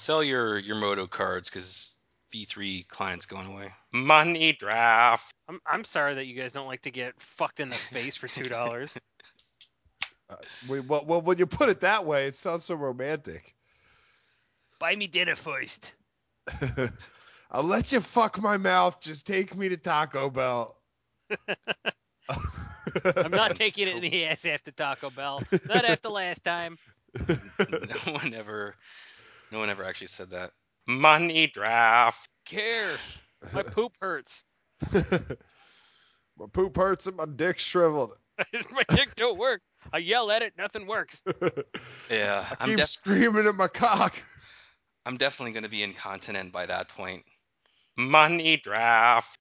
sell your Moto cards because V3 client's going away. Money draft. I'm sorry that you guys don't like to get fucked in the face for $2. Well, when you put it that way, it sounds so romantic. Buy me dinner first. I'll let you fuck my mouth. Just take me to Taco Bell. I'm not taking it in the ass after Taco Bell. Not after last time. No one ever, no one ever actually said that. Money draft. Care. My poop hurts. My poop hurts and my dick shriveled. My dick don't work. I yell at it, nothing works. Yeah, I keep screaming at my cock. I'm definitely going to be incontinent by that point. Money draft.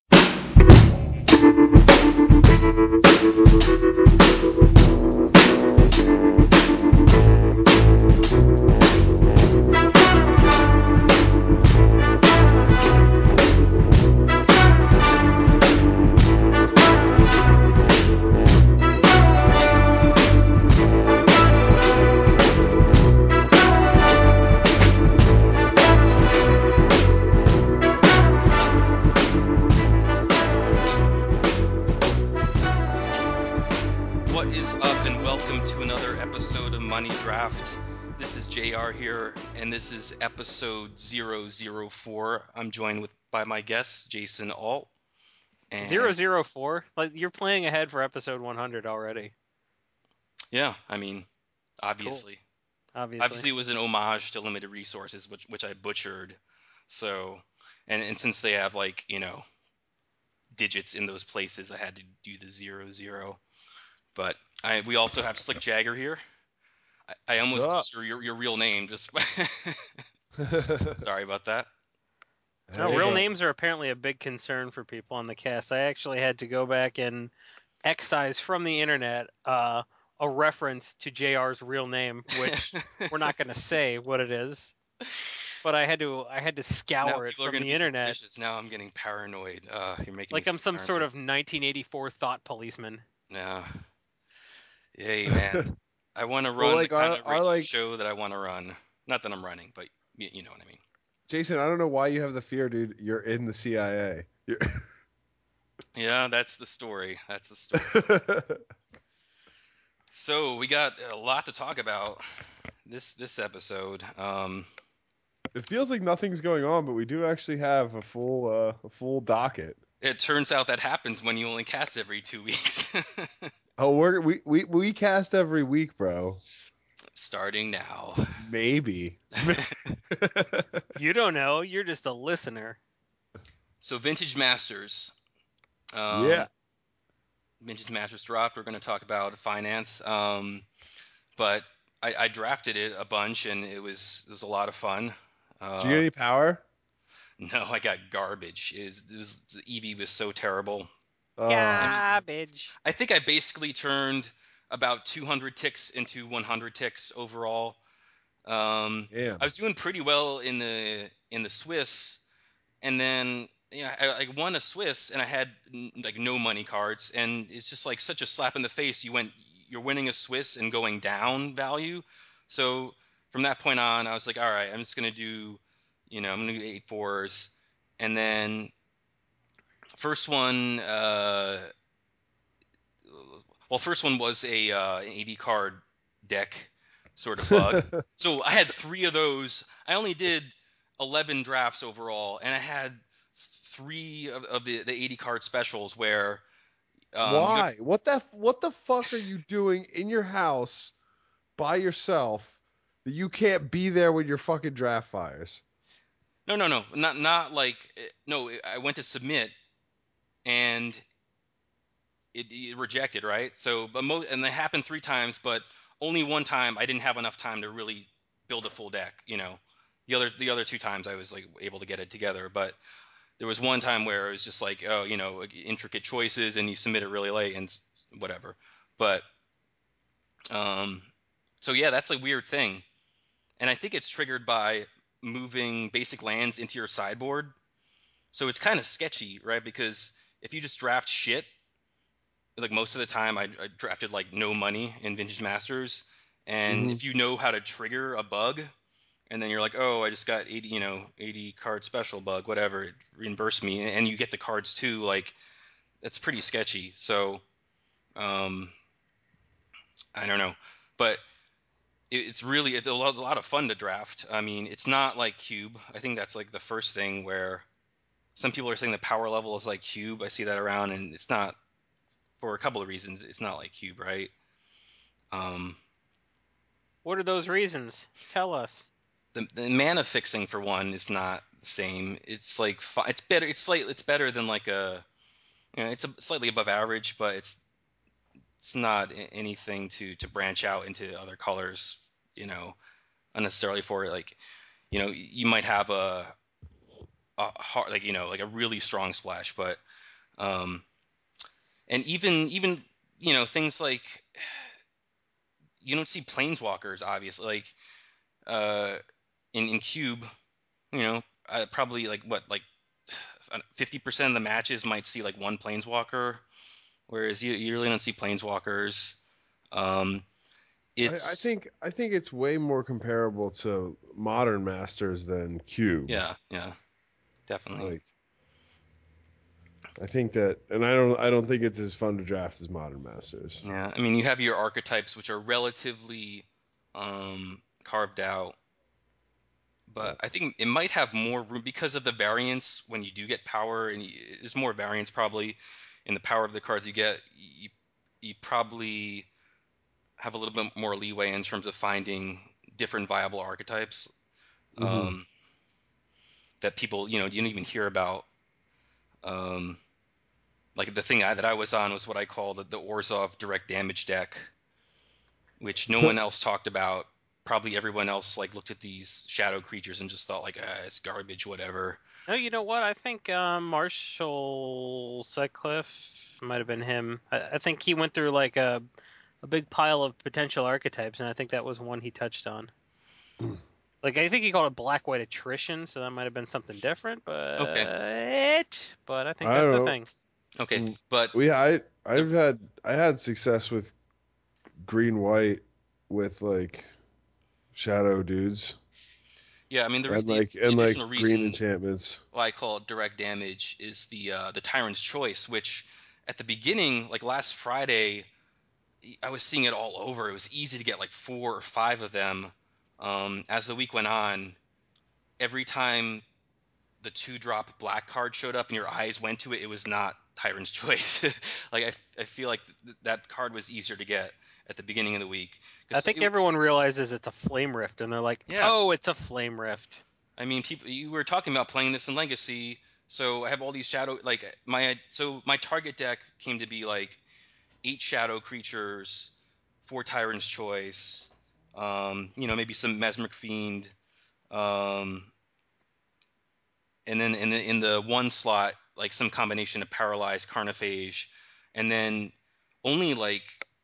What is up, and welcome to another episode of Money Draft. This is JR here, and this is episode 004. I'm joined by my guest, Jason Alt. And 004? Like, you're playing ahead for episode 100 already. yeah, I mean, Cool. obviously. Obviously. Obviously, it was an homage to Limited Resources, which I butchered. So, and since they have, like, digits in those places, I had to do the 00. But we also have Slick Jagger here. I What's almost up? used your real name. Just sorry about that. No, Hey, real man. names are apparently a big concern for people on the cast. I actually had to go back and excise from the internet a reference to JR's real name, which we're not going to say what it is. But I had to Now scour it people are from going to the be internet suspicious. Now I'm getting paranoid. You're making me like so I'm some sort paranoid. of 1984 thought policeman. Yeah. Hey, man. I want to Well, run the like kind of our radio like show that I want to run. Not that I'm running, but you know what I mean. Jason. I don't know why you have the fear, dude. You're in the CIA. Yeah, that's the story. That's the story. So we got a lot to talk about this episode. It feels like nothing's going on, but we do actually have a full docket. It turns out that happens when you only cast every 2 weeks. Oh, we cast every week, bro. Starting now. Maybe. You don't know, you're just a listener. So Vintage Masters. Yeah. Um, Vintage Masters dropped. We're going to talk about finance. But I drafted it a bunch, and it was a lot of fun. Did you get any power? No, I got garbage. The EV was so terrible. I Uh, mean, Garbage. I think I basically turned about 200 ticks into 100 ticks overall. damn. I was doing pretty well in the Swiss, and then yeah, I won a Swiss, and I had like no money cards, and it's just like such a slap in the face. You're winning a Swiss and going down value. So from that point on, I was like, all right, I'm just gonna do, I'm gonna do 8 4s, and then first one, first one was an 80 card deck sort of bug. So I had 3 of those. I only did 11 drafts overall, and I had 3 of the 80 card specials where Why? What the fuck are you doing in your house by yourself that you can't be there when your fucking draft fires? no, not like no. I went to submit and it rejected, right? So, and that happened 3 times, but only one time I didn't have enough time to really build a full deck. The other 2 times I was like able to get it together, but there was one time where it was just like, oh, like, intricate choices, and you submit it really late and whatever. But um, so yeah, that's a weird thing, and I think it's triggered by moving basic lands into your sideboard. So it's kind of sketchy, right? Because if you just draft shit, like most of the time I drafted like no money in Vintage Masters, and Mm-hmm. if you know how to trigger a bug, and then you're like, oh, I just got 80, 80 card special bug, whatever, it reimbursed me, and you get the cards too. Like that's pretty sketchy. So um, I don't know, but it's a lot of fun to draft. I mean, it's not like Cube. I think that's like the first thing where some people are saying the power level is like Cube. I see that around, and it's not for a couple of reasons. It's not like Cube, right? Um, What are those reasons? Tell us. the mana fixing for one is not the same. It's like it's better. It's better than like it's slightly above average, but it's not anything to branch out into other colors. You know, unnecessarily for it. Like you might have a hard, like like a really strong splash, but um, and even things like you don't see planeswalkers obviously like uh in Cube, you know, probably like what, like 50% of the matches might see like one planeswalker, whereas you really don't see planeswalkers. Um, it's I think it's way more comparable to modern masters than Cube. yeah, yeah, definitely. Like I think that, and I don't think it's as fun to draft as modern masters. Yeah, I mean you have your archetypes which are relatively carved out, Yeah. but I think it might have more room because of the variance when you do get power, and there's more variance probably in the power of the cards you get. You probably have a little bit more leeway in terms of finding different viable archetypes Hmm. um, that people you don't even hear about. Um, like the thing that I was on was what I call the Orzhov direct damage deck, which no one else talked about. Probably everyone else like looked at these shadow creatures and just thought like, it's garbage, whatever. No, you know what? I think Marshall Sutcliffe might have been him. I think he went through like a big pile of potential archetypes, and I think that was one he touched on. Like I think he called it black white attrition, so that might have been something different, Okay, but I think I that's the don't thing. okay, know. but the I had success with green white with like shadow dudes yeah, I mean the and like additional green reason enchantments. why I call it direct damage is the Tyrant's Choice, which at the beginning, like last Friday, I was seeing it all over. It was easy to get like 4 or 5 of them. As the week went on, every time the 2-drop black card showed up and your eyes went to it, it was not Tyrant's Choice. Like I feel like that card was easier to get at the beginning of the week I because think everyone realizes it's a flame rift, and they're like, yeah. "Oh, it's a flame rift." I mean, people, you were talking about playing this in Legacy, so I have all these shadow like my target deck came to be like 8 shadow creatures, 4 Tyrant's Choice, maybe some Mesmeric Fiend, um, and then in the one slot, like some combination of Paralyzed, Carnophage, and then only like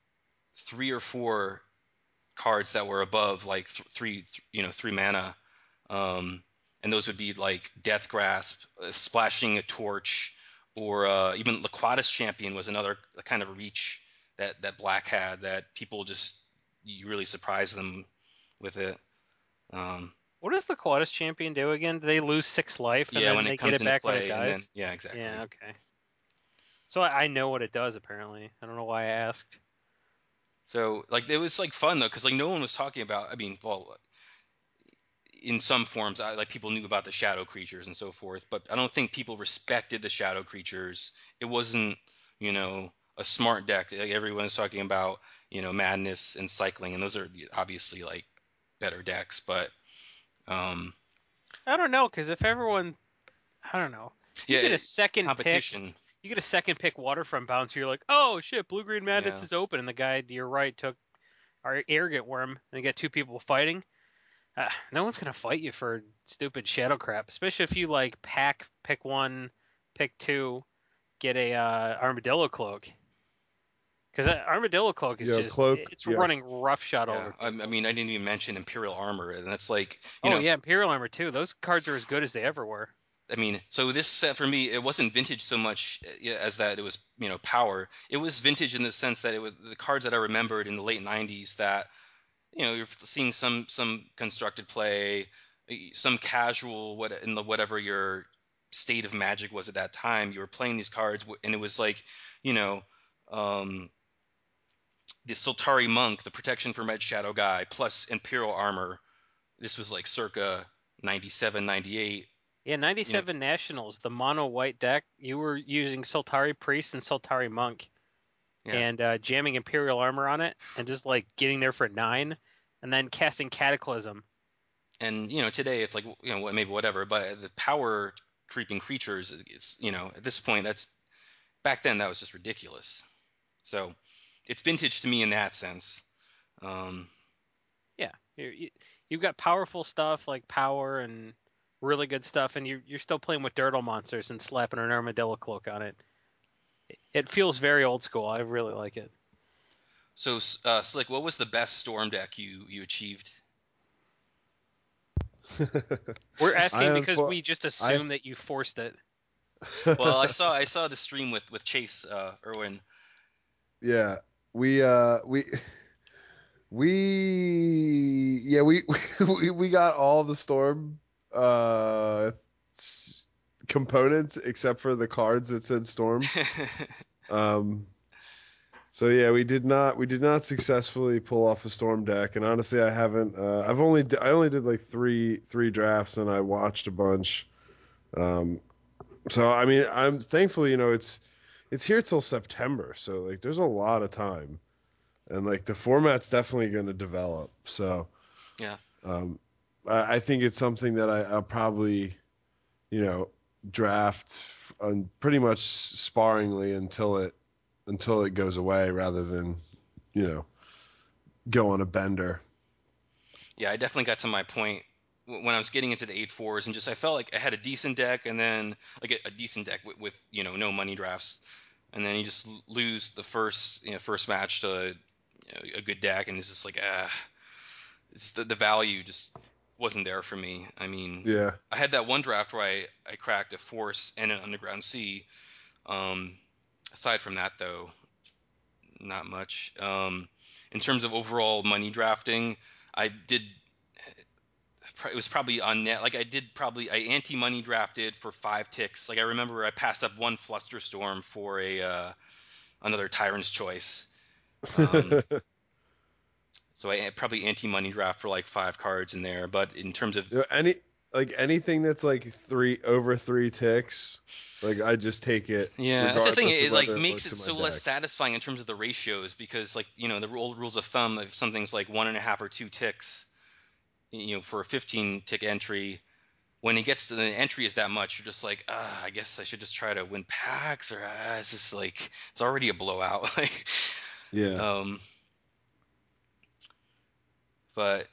3 or 4 cards that were above like 3 mana, um, and those would be like Death Grasp, Splashing a Torch, or even Laquatus Champion was another kind of reach that Black had that people just you really surprise them with it. Um, What does the Quadus champion do again? Do they lose 6 life and yeah, then when it they get comes it into back when it play, and then dies? yeah, exactly. Yeah, okay. So I know what it does apparently. I don't know why I asked. So like it was like fun though, because like no one was talking about. I mean, well, in some forms, like people knew about the shadow creatures and so forth, but I don't think people respected the shadow creatures. It wasn't, a smart deck. Like everyone's talking about, madness and cycling, and those are obviously like better decks. But um, I don't know, because if everyone, I don't know, you yeah, get a second pick, competition. you get a second pick Waterfront Bouncer, you're like, oh shit, Blue Green Madness Yeah, is open, and the guy to your right took our Arrogant Worm, and you get 2 people fighting. No one's gonna fight you for stupid shadow crap, especially if you like pick one, pick two, get a Armadillo Cloak. Because that Armadillo Cloak is just, Cloak. it's Yeah, running roughshod yeah. over I people. mean, I didn't even mention Imperial Armor, and that's like, Oh yeah, Imperial Armor too. Those cards are as good as they ever were. I mean, so this set for me, it wasn't vintage so much as that it was, power. It was vintage in the sense that it was the cards that I remembered in the late '90s that you're seeing some constructed play, some casual whatever your state of Magic was at that time. You were playing these cards, and it was like, you know, um, the Soltari Monk, the protection from Red Shadow guy, plus Imperial Armor. This was like circa 97, 98. Yeah, You know, 97 Nationals, the mono white deck, you were using Soltari Priest and Soltari Monk yeah. and jamming Imperial Armor on it and just like getting there for 9 and then casting Cataclysm. And today it's like maybe whatever, but the power creeping creatures, it's at this point that's back then that was just ridiculous. So it's vintage to me in that sense. Um, Yeah, you've got powerful stuff like power and really good stuff, and you're still playing with Dirtle monsters and slapping an Armadillo cloak on it. It feels very old school. I really like it. so Slick, what was the best storm deck you achieved? We're I asking am because for we just I. assume that you forced it. Well, I saw the stream with Chase Irwin. Yeah, we we we got all the storm uh components except for the cards that said storm. Um, so yeah, we did not successfully pull off a storm deck, and honestly, I haven't. I only did like three drafts, and I watched a bunch. Um, so I mean, I'm thankfully, it's here till September, so like there's a lot of time, and like the format's definitely going to develop. So Yeah. um, I think it's something that I'll probably, you know, draft pretty much sparingly until it goes away, rather than you know go on a bender. Yeah, I definitely got to my point when I was getting into the 8-4s, and just I felt like I had a decent deck, and then like a decent deck with no money drafts, and then you just lose the first match to a good deck, and it's just like it's the value just wasn't there for me. I mean, Yeah. I had that one draft where I cracked a Force and an Underground Sea. Um, Aside from that, though, not much. In terms of overall money drafting, I did. It was probably on net. Like I anti money drafted for 5 ticks. Like I remember I passed up one Flusterstorm for a another Tyrant's Choice. Um, so I probably anti money draft for like 5 cards in there. But in terms of Any like anything that's like three ticks, like I just take it yeah, that's the thing. regardless of It like whether it makes works it in my so less deck. satisfying in terms of the ratios because like the old rules of thumb, if something's like 1.5 or 2 ticks, for a 15 tick entry, when it gets to the entry is that much, you're just like, I guess I should just try to win packs, or it's just like it's already a blowout. Like, Yeah. um, but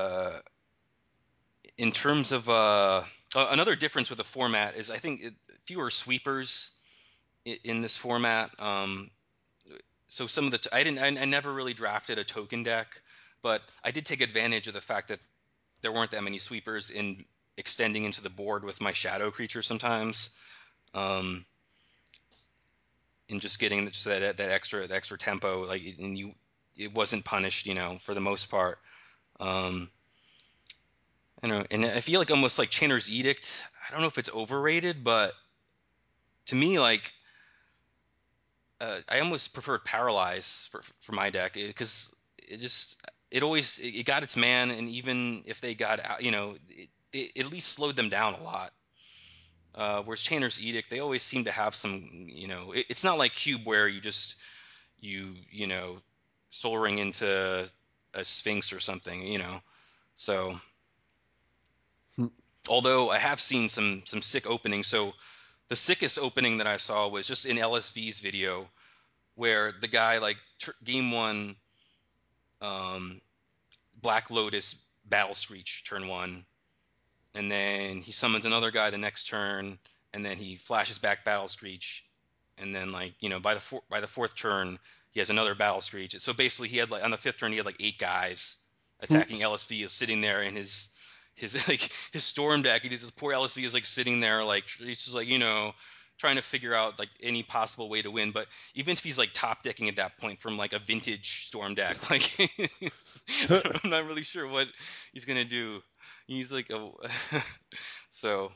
in terms of another difference with the format is I think fewer sweepers in this format. So some of the I didn't I never really drafted a token deck, but I did take advantage of the fact that there weren't that many sweepers in extending into the board with my shadow creature sometimes. Um, and just getting just that extra tempo, like, and it wasn't punished, for the most part. Um, I don't know, and I feel like almost like Chainer's Edict. I don't know if it's overrated, but to me, like, I almost preferred Paralyze for my deck because it always it got its man, and even if they got out, it at least slowed them down a lot. Whereas Chainer's Edict, they always seem to have some, it's not like Cube where you Soul Ring into a Sphinx or something, So, although I have seen some sick openings, so the sickest opening that I saw was just in LSV's video where the guy like game one, um, Black Lotus Battle Screech turn one, and then he summons another guy the next turn, and then he flashes back Battle Screech, and then like by the fourth turn he has another Battle Screech. So basically he had like on the fifth turn he had like 8 guys attacking LSV is sitting there in his like his storm deck. He just this poor LSV is like sitting there like he's just like trying to figure out like any possible way to win. But even if he's like top decking at that point from like a vintage Storm deck, like I'm not really sure what he's gonna do. He's like a so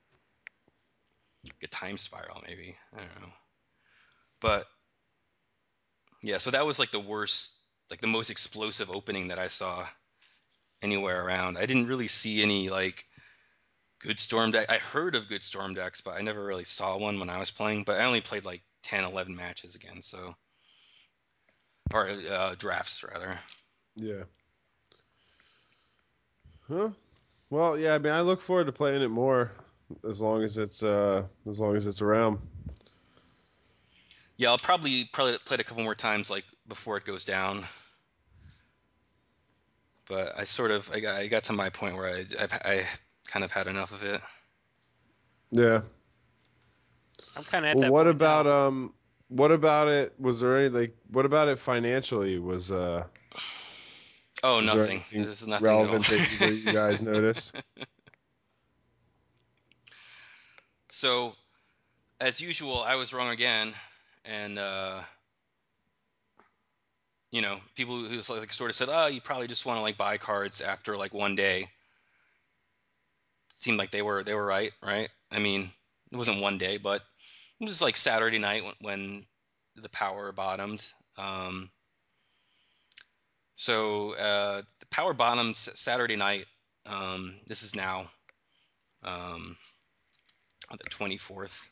a time spiral maybe. I don't know. But yeah, so that was like the worst, like the most explosive opening that I saw anywhere around. I didn't really see any like good Storm deck. I heard of good Storm decks, but I never really saw one when I was playing. But I only played like 10, 11 matches again, so or drafts rather. Yeah. Huh? Well, yeah. I mean, I look forward to playing it more as long as it's around. Yeah, I'll probably play it a couple more times like before it goes down. But I got to my point where I kind of had enough of it. Yeah. I'm kind of at Well, that point now. what about it? Was there any like what about it financially? Oh, Was there nothing. anything This is nothing at all. relevant that either of you guys noticed? So, as usual, I was wrong again, and people who like sort of said, "Oh, you probably just want to like buy cards after like one day." Seemed like they were right, right? I mean, it wasn't one day, but it was like Saturday night when the power bottomed. Um, the power bottomed Saturday night. This is now um, on the 24th.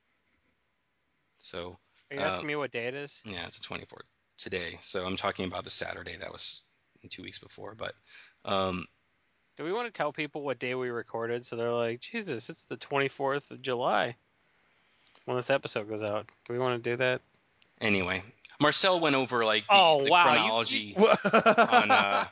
So Are you uh, asking me what day it is? yeah, it's the 24th today. So I'm talking about the Saturday that was 2 weeks before. But um, Do we want to tell people what day we recorded so they're like, Jesus, it's the 24th of July when this episode goes out? Do we want to do that? anyway, Marcel went over like Oh the wow, you chronology on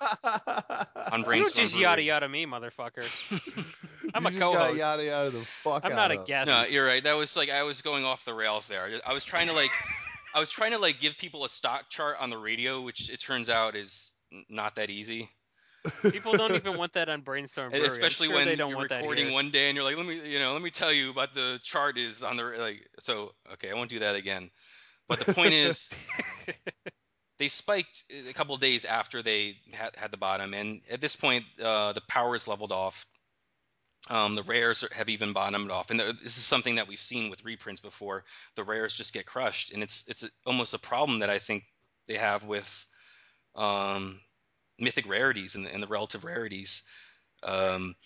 you don't Brainstorm just yada Brewing. yada me, motherfucker. I'm You a just got co-host. yada yada the fuck I'm not out a of. guest. No, you're right. That was like I was going off the rails there. I was trying to like give people a stock chart on the radio, which it turns out is not that easy. People don't even want that on Brainstorm And Brewery. I'm especially sure they when don't you're want that recording here. one day and you're like, let me tell you about the chart is on the like. So okay, I won't do that again. But the point is, they spiked a couple of days after they had the bottom, and at this point, the power is leveled off. The rares have even bottomed off, and this is something that we've seen with reprints before. The rares just get crushed, and almost a problem that I think they have with um, mythic rarities and the relative rarities. Um,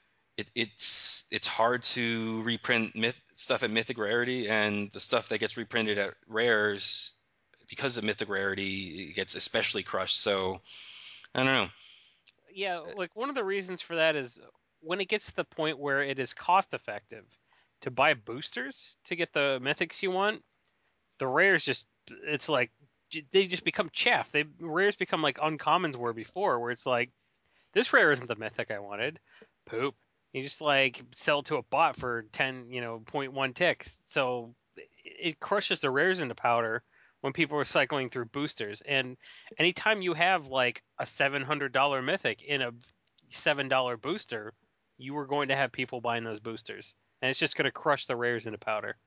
it's hard to reprint stuff at mythic rarity, and the stuff that gets reprinted at rares because of mythic rarity gets especially crushed. So I don't know. Yeah, like one of the reasons for that is when it gets to the point where it is cost effective to buy boosters to get the mythics you want, the rares just it's like they just become chaff. They rares become like uncommons were before, where it's like this rare isn't the mythic I wanted. Poop. You just like sell to a bot for 10, point 0.1 ticks. So it crushes the rares into powder when people are cycling through boosters. And anytime you have like a $700 mythic in a $7 booster, you are going to have people buying those boosters. And it's just going to crush the rares into powder.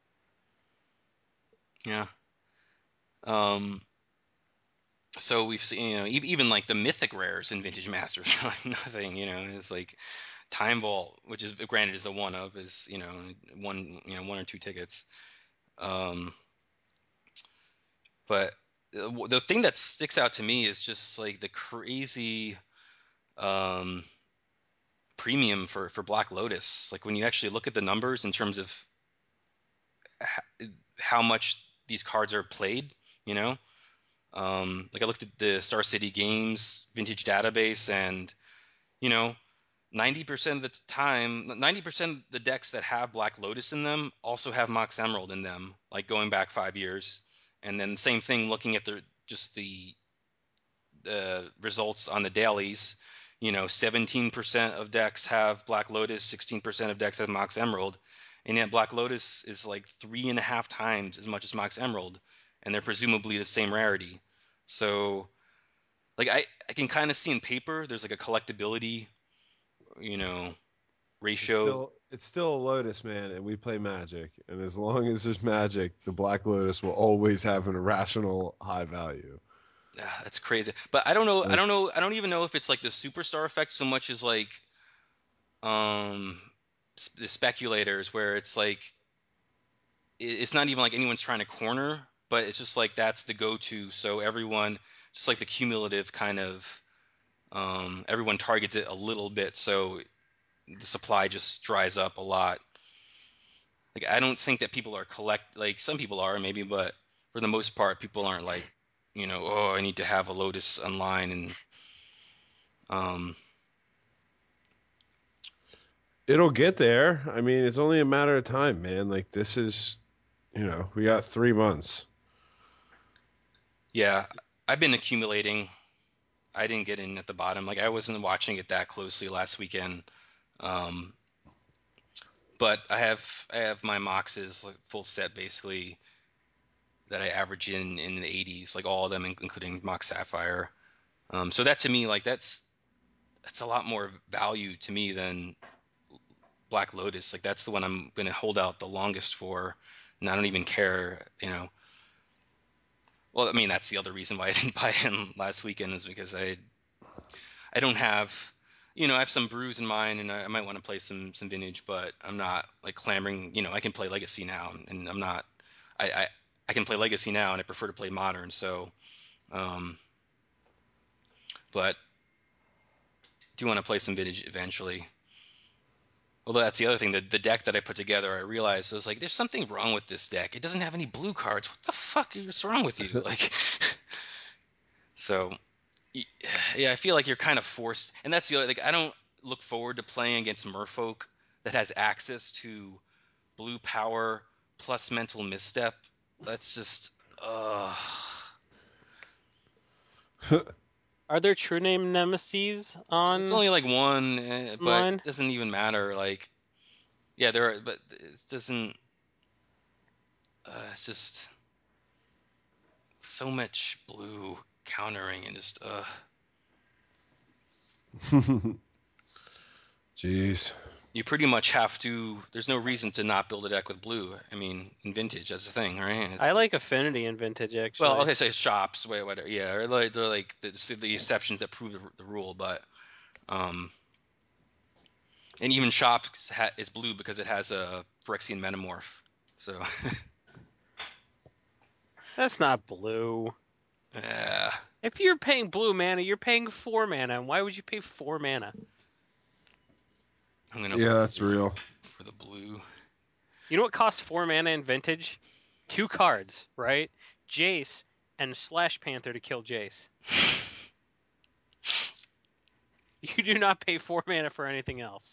Yeah. Um, so we've seen, even like the mythic rares in Vintage Masters are like nothing. It's like Time Vault, which is granted is a one of, is one or two tickets. Um, but the thing that sticks out to me is just like the crazy um, premium for Black Lotus. Like when you actually look at the numbers in terms of how much these cards are played, you know. Like I looked at the Star City Games vintage database, and you know, 90% of the time, 90% of the decks that have Black Lotus in them also have Mox Emerald in them, like going back 5 years. And then the same thing looking at the results on the dailies. 17% of decks have Black Lotus, 16% of decks have Mox Emerald, and yet Black Lotus is like 3.5 times as much as Mox Emerald, and they're presumably the same rarity. So, like I can kind of see in paper there's like a collectability, you know, It's ratio. still It's still a Lotus, man, and we play Magic. And as long as there's Magic, the Black Lotus will always have an irrational high value. Ah, that's crazy. But I don't know. I Like don't know. I don't even know if it's like the superstar effect so much as like um the speculators, where it's like it's not even like anyone's trying to corner, but it's just like that's the go-to. So everyone, just like the cumulative kind of, everyone targets it a little bit, so the supply just dries up a lot. Like I don't think that people are like some people are maybe, but for the most part, people aren't like, oh, I need to have a Lotus online and um, it'll get there. I mean, it's only a matter of time, man. Like this is, we got 3 months. yeah, I've been accumulating. I didn't get in at the bottom. Like I wasn't watching it that closely last weekend. Um, but I have my Moxes like full set basically that I average in the 80s, like all of them, including Mox Sapphire. So that to me, like that's a lot more value to me than Black Lotus. Like that's the one I'm gonna hold out the longest for, and I don't even care, Well, I mean that's the other reason why I didn't buy in last weekend is because I don't have, I have some brews in mine, and I might want to play some vintage, but I'm not like clamoring. I can play Legacy now, and I'm not. I can play Legacy now, and I prefer to play Modern. So, um, but do want to play some vintage eventually. Although that's the other thing, the deck that I put together, I realized I was like, there's something wrong with this deck. It doesn't have any blue cards. What the fuck is wrong with you? Like, so yeah, I feel like you're kind of forced, and that's the other. Like, I don't look forward to playing against Merfolk that has access to blue power plus mental misstep. That's just, Are there true name nemesis it's only like one, but online? it doesn't even matter. Like, yeah, there are, but it doesn't. It's just so much blue countering and just, Jeez. you pretty much have to. There's no reason to not build a deck with blue. I mean, in vintage, that's the thing, right? I It's like, like Affinity in Vintage well, actually. okay, so shops, wait, whatever, yeah, or like they're like the exceptions that prove the rule, but um, and even shops is blue because it has a Phyrexian Metamorph. So, That's not blue. yeah, If you're paying blue mana, you're paying 4 mana. And why would you pay 4 mana? I'm gonna Yeah, look that's real. for the blue. You know what costs 4 mana in Vintage? 2 cards, right? Jace and Slash Panther to kill Jace. You do not pay 4 mana for anything else.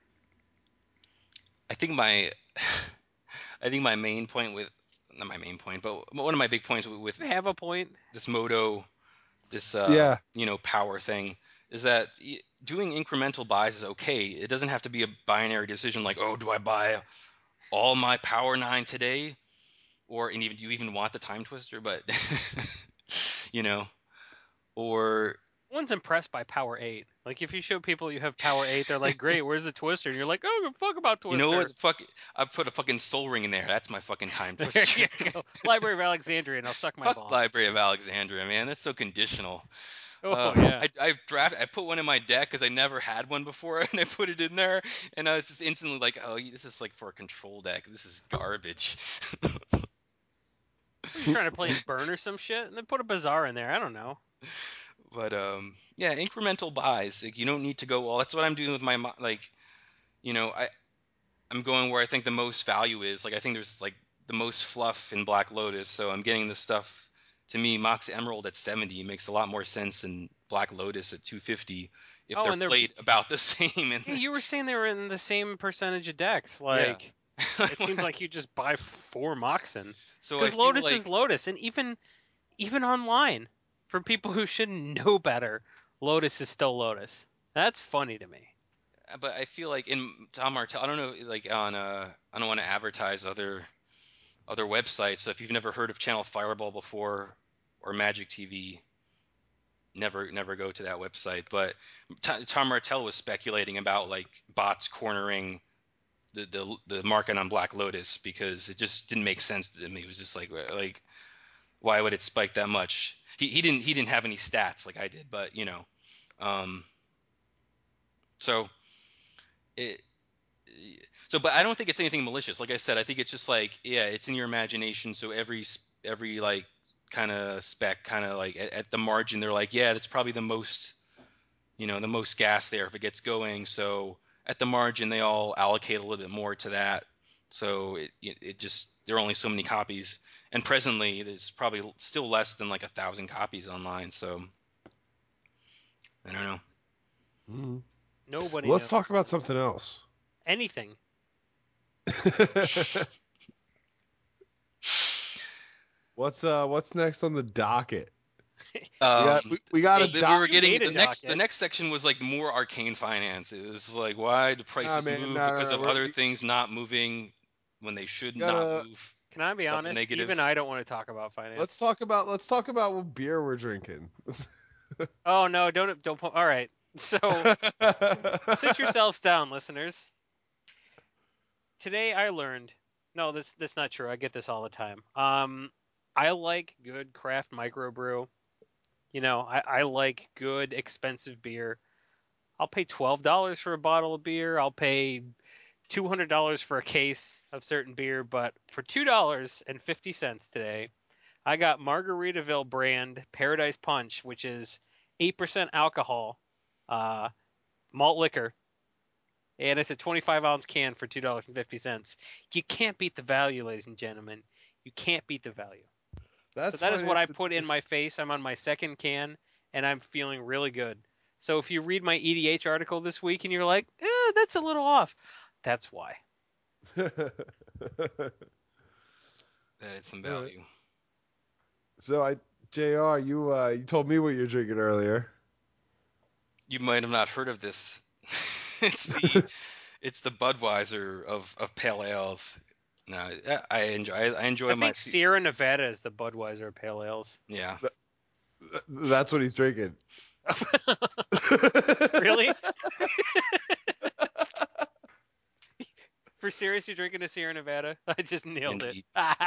I think my I think my main point with not my main point, but one of my big points with You have a point. this Moto, this Yeah. power thing is that doing incremental buys is okay. It doesn't have to be a binary decision like, oh, do I buy all my Power 9 today, or and even do you even want the Time Twister? But you know, or One's impressed by Power 8. Like, if you show people you have Power 8, they're like, great, where's the Twister? And you're like, oh, fuck about you know Twister. what? Fuck, I put a fucking Soul Ring in there. That's my fucking Time There Twister. you go. Library of Alexandria, and I'll suck my Fuck balls. Library of Alexandria, man. That's so conditional. Oh, yeah. I put one in my deck because I never had one before, and I put it in there, and I was just instantly like, oh, this is like for a control deck. This is garbage. Were you trying to play Burn or some shit? And then put a Bazaar in there. I don't know. But yeah, incremental buys. Like you don't need to go all. That's what I'm doing with my like. I'm going where I think the most value is. Like I think there's like the most fluff in Black Lotus, so I'm getting the stuff. To me, Mox Emerald at 70 makes a lot more sense than Black Lotus at 250 if Oh, they're and they're. played about the same. And Yeah, you were saying they were in the same percentage of decks. yeah. Like, it seems like you just buy 4 Moxen. So I Because feel Lotus is like, Lotus. And even online, for people who should know better, Lotus is still Lotus. That's funny to me. but I feel like in Tom Martell, I don't know, like on I don't want to advertise other websites. So if you've never heard of Channel Fireball before or Magic TV, never go to that website. But Tom Martell was speculating about like bots cornering the market on Black Lotus because it just didn't make sense to me. It was just like why would it spike that much? He didn't have any stats like I did, but um, so it but I don't think it's anything malicious. Like I said, I think it's just like yeah, it's in your imagination. So every like kind of spec, kind of like at the margin, they're like yeah, that's probably the most gas there if it gets going. So at the margin, they all allocate a little bit more to that. So it just there are only so many copies, and presently there's probably still less than like 1,000 copies online. So I don't know. Mhm. Nobody Let's knows talk about something else. anything. What's next on the docket? We Um, got we got a we were docket. You getting made a the docket. next section was like more arcane finance. It was like why the Nah, prices man, move no, no, because no. of other things not moving when they We should not gotta move. Can I be Double honest? Even negative. I don't want to talk about finance. let's talk about what beer we're drinking. Oh no, don't. All right. So sit yourselves down, listeners. Today I learned. No, that's not true. I get this all the time. I like good craft microbrew. I like good expensive beer. I'll pay $12 for a bottle of beer. I'll pay $200 for a case of certain beer, but for $2.50 today, I got Margaritaville brand Paradise Punch, which is 8% alcohol, uh, malt liquor, and it's a 25-ounce can for $2.50. You can't beat the value, ladies and gentlemen. You can't beat the value. So That's that is what I finance. put in my face. I'm on my second can, and I'm feeling really good. So if you read my EDH article this week and you're like, that's a little off, that's why. That is some Alright. value. So Jr. You told me what you're drinking earlier. You might have not heard of this. It's the Budweiser of pale ales. No, I enjoy I my think Sierra Nevada is the Budweiser Pale Ales. yeah. That's what he's drinking. Really? For serious, you're drinking a Sierra Nevada? I just nailed it. Indeed.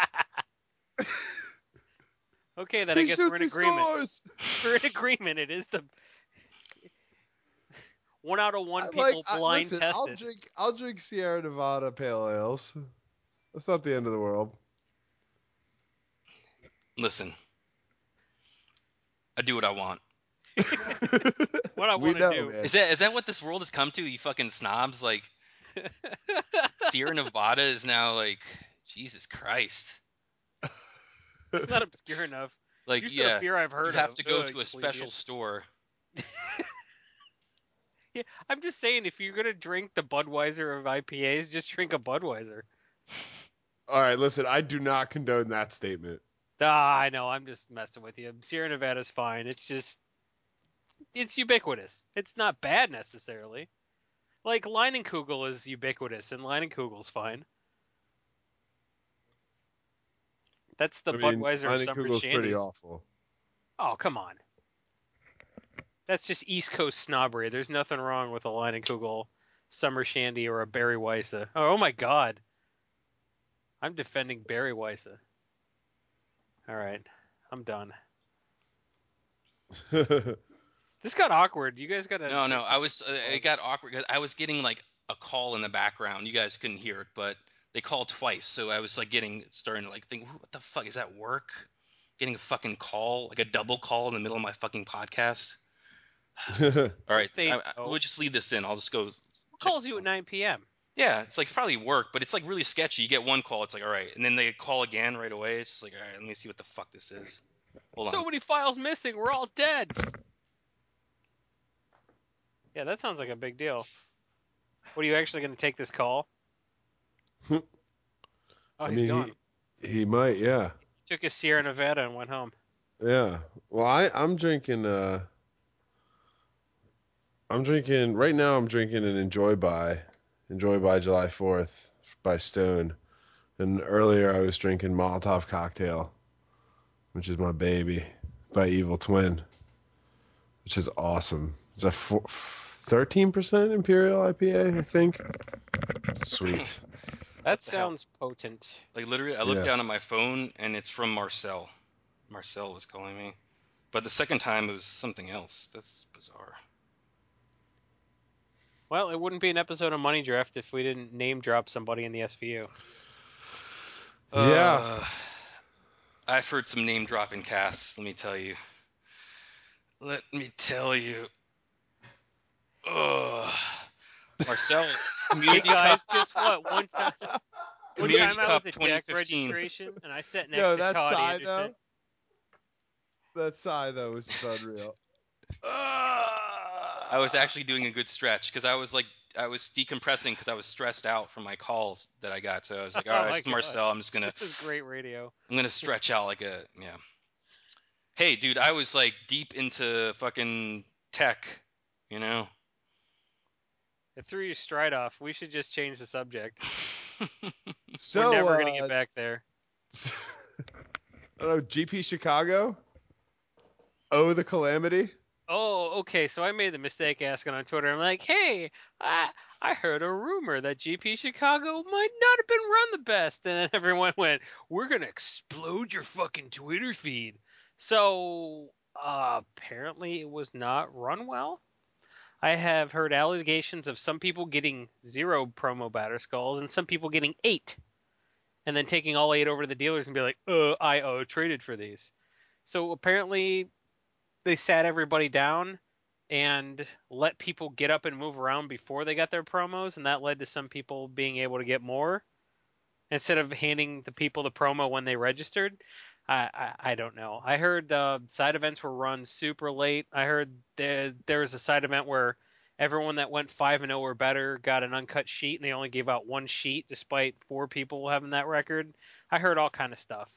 Okay, then I He guess we're shoots, in he agreement. scores. We're in agreement. It is the 1 out of 1 people blind Listen. tested. I'll drink Sierra Nevada pale ales. That's not the end of the world. Listen, I do what I want. What I We want to know, do. man. Is that what this world has come to? You fucking snobs! Like Sierra Nevada is now like Jesus Christ. That's not obscure enough. Like You said a yeah, beer I've you heard have of. to go to You a idiot. special store. Yeah, I'm just saying, if you're gonna drink the Budweiser of IPAs, just drink a Budweiser. All right, listen. I do not condone that statement. Ah, I know. I'm just messing with you. Sierra Nevada's fine. It's ubiquitous. It's not bad necessarily. Like Leinenkugel is ubiquitous, and Leinenkugel's fine. That's the I mean, Budweiser of summer Kugel's pretty shandies. awful. Oh, come on. That's just East Coast snobbery. There's nothing wrong with a Leinenkugel summer shandy or a Barry Weiss. Oh my God. I'm defending Barry Weiss. All right. I'm done. This got awkward. You guys got to No, say no, I something. was it got awkward because I was getting like a call in the background. You guys couldn't hear it, but they called twice, so I was like starting to like think, what the fuck is that work? Getting a fucking call, like a double call in the middle of my fucking podcast. All right, If they we'll know. just leave this in. I'll just go What check. calls you at 9 p.m.? Yeah, it's like probably work, but it's like really sketchy. You get one call, it's like all right, and then they call again right away. It's just like all right, let me see what the fuck this is. Hold So on. many files missing. We're all dead. Yeah, that sounds like a big deal. What are you actually going to take this call? Oh, I he's mean, gone. he might, yeah, Took his Sierra Nevada and went home. yeah. Well, I'm drinking. I'm drinking right now. I'm drinking an Enjoy by July 4th by Stone. And earlier I was drinking Molotov Cocktail, which is my baby, by Evil Twin, which is awesome. It's a 13% Imperial IPA, I think. Sweet. That What the hell? sounds potent. Like literally, I looked Yeah. down at my phone and it's from Marcel. Marcel was calling me, but the second time it was something else. That's bizarre. Well, it wouldn't be an episode of Money Draft if we didn't name drop somebody in the SVU. Yeah. Uh, I've heard some name dropping casts. Let me tell you. Let me tell you. Ugh. Marcel, Hey Community Cup, guys, guess what? One Community time I Cup was at deck 2015. registration and I sat next Yo, to that Todd sigh Anderson. though. That sigh though was just unreal. I was actually doing a good stretch because I was decompressing because I was stressed out from my calls that I got. So I was like, all Oh right, my this is god, Marcel. this is great radio. I'm gonna stretch out like a yeah. Hey, dude, I was like deep into fucking tech, you know. It threw your stride off. We should just change the subject. We're So, never gonna get back there. I don't know, GP Chicago? Oh, the calamity? Oh, okay. So I made the mistake asking on Twitter. I'm like, hey, I heard a rumor that GP Chicago might not have been run the best, and then everyone went, "We're gonna explode your fucking Twitter feed." So apparently, it was not run well. I have heard allegations of some people getting 0 promo batter skulls and some people getting 8, and then taking all 8 over to the dealers and be like, I traded for these. So apparently they sat everybody down and let people get up and move around before they got their promos, and that led to some people being able to get more instead of handing the people the promo when they registered. I don't know. I heard side events were run super late. I heard there was a side event where everyone that went 5-0 or better got an uncut sheet, and they only gave out one sheet despite 4 people having that record. I heard all kind of stuff.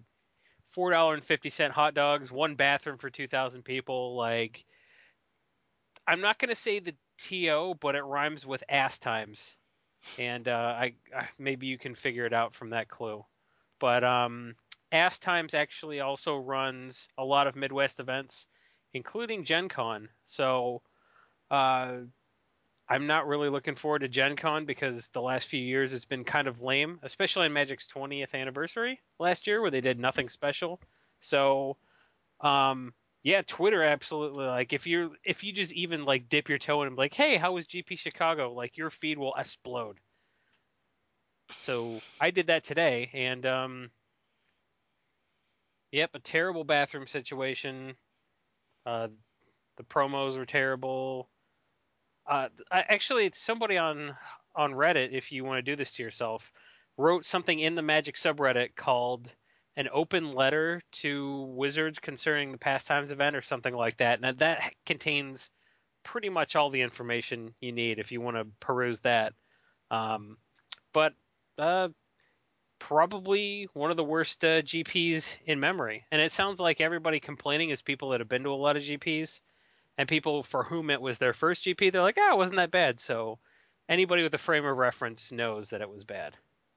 $4.50 hot dogs, one bathroom for 2,000 people. Like, I'm not gonna say the TO, but it rhymes with ass times, and maybe you can figure it out from that clue. But ass times actually also runs a lot of Midwest events, including Gen Con. So uh, I'm not really looking forward to Gen Con because the last few years it's been kind of lame, especially on Magic's 20th anniversary last year where they did nothing special. So yeah, Twitter absolutely. Like if you just even like dip your toe in and be like, hey, how was GP Chicago? Like your feed will explode. So I did that today, and yep, a terrible bathroom situation. Uh, the promos were terrible. Actually, somebody on Reddit, if you want to do this to yourself, wrote something in the Magic subreddit called an open letter to Wizards concerning the Pastimes event or something like that. Now that contains pretty much all the information you need if you want to peruse that. Um, but uh, probably one of the worst GPs in memory. And it sounds like everybody complaining is people that have been to a lot of GPs and people for whom it was their first GP. They're like, it wasn't that bad. So anybody with a frame of reference knows that it was bad.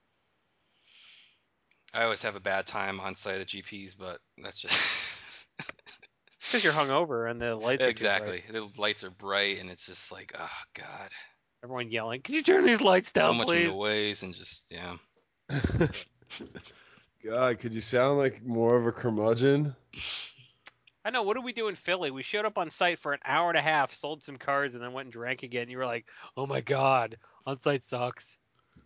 I always have a bad time on site at GPs, but that's just It's because you're hungover and the lights are too bright. exactly. The lights are bright, and it's just like, oh God, Everyone yelling, "Can you turn these lights so down, much please?" noise and just yeah. God, could you sound like more of a curmudgeon? I know. What did we do in Philly? We showed up on site for an hour and a half, sold some cards, and then went and drank again. You were like, "Oh my god, on site sucks."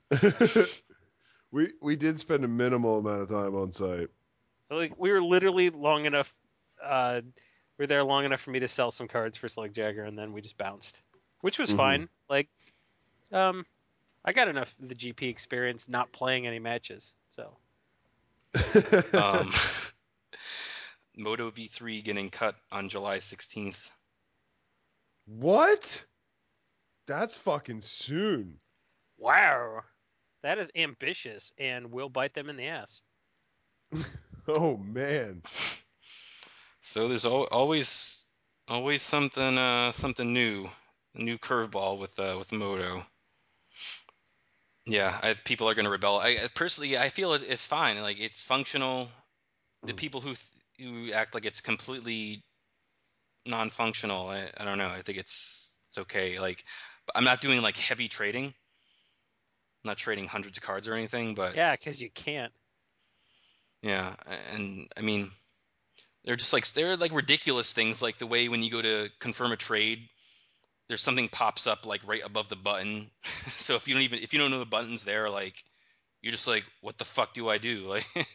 We did spend a minimal amount of time on site. Like we were literally long enough. We were there long enough for me to sell some cards for Slug Jagger, and then we just bounced, which was Hmm. fine. Like, um, I got enough of the GP experience not playing any matches. So Um, Moto V3 getting cut on July 16th. What? That's fucking soon. wow, that is ambitious and will bite them in the ass. Oh man. So there's always something new, a new curveball with Moto. Yeah, people are going to rebel. Personally, I feel it's fine. Like it's functional. The people who act like it's completely non-functional, I don't know. I think it's It's okay. Like, but I'm not doing like heavy trading. I'm not trading hundreds of cards or anything, but Yeah, because you can't. yeah. And I mean, they're like ridiculous things, like the way when you go to confirm a trade, there's something pops up like right above the button. So if you don't know the button's there, like you're just like, what the fuck do I do?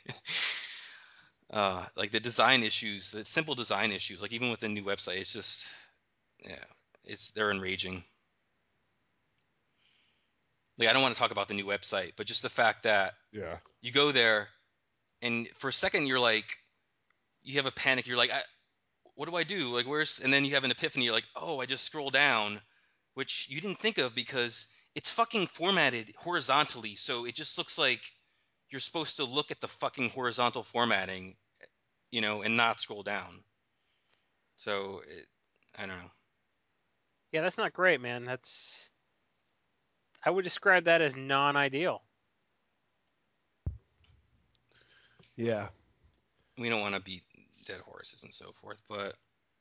Like the design issues, the simple design issues, like even with the new website, it's just yeah, they're enraging. Like I don't want to talk about the new website, but just the fact that Yeah. you go there and for a second you're like, you have a panic. You're like, what do I do? Like where's? And then you have an epiphany. You're like, oh, I just scroll down, which you didn't think of because it's fucking formatted horizontally, so it just looks like you're supposed to look at the fucking horizontal formatting, and not scroll down. So I don't know. Yeah, that's not great, man. I would describe that as non-ideal. Yeah. We don't want to beat dead horses and so forth, but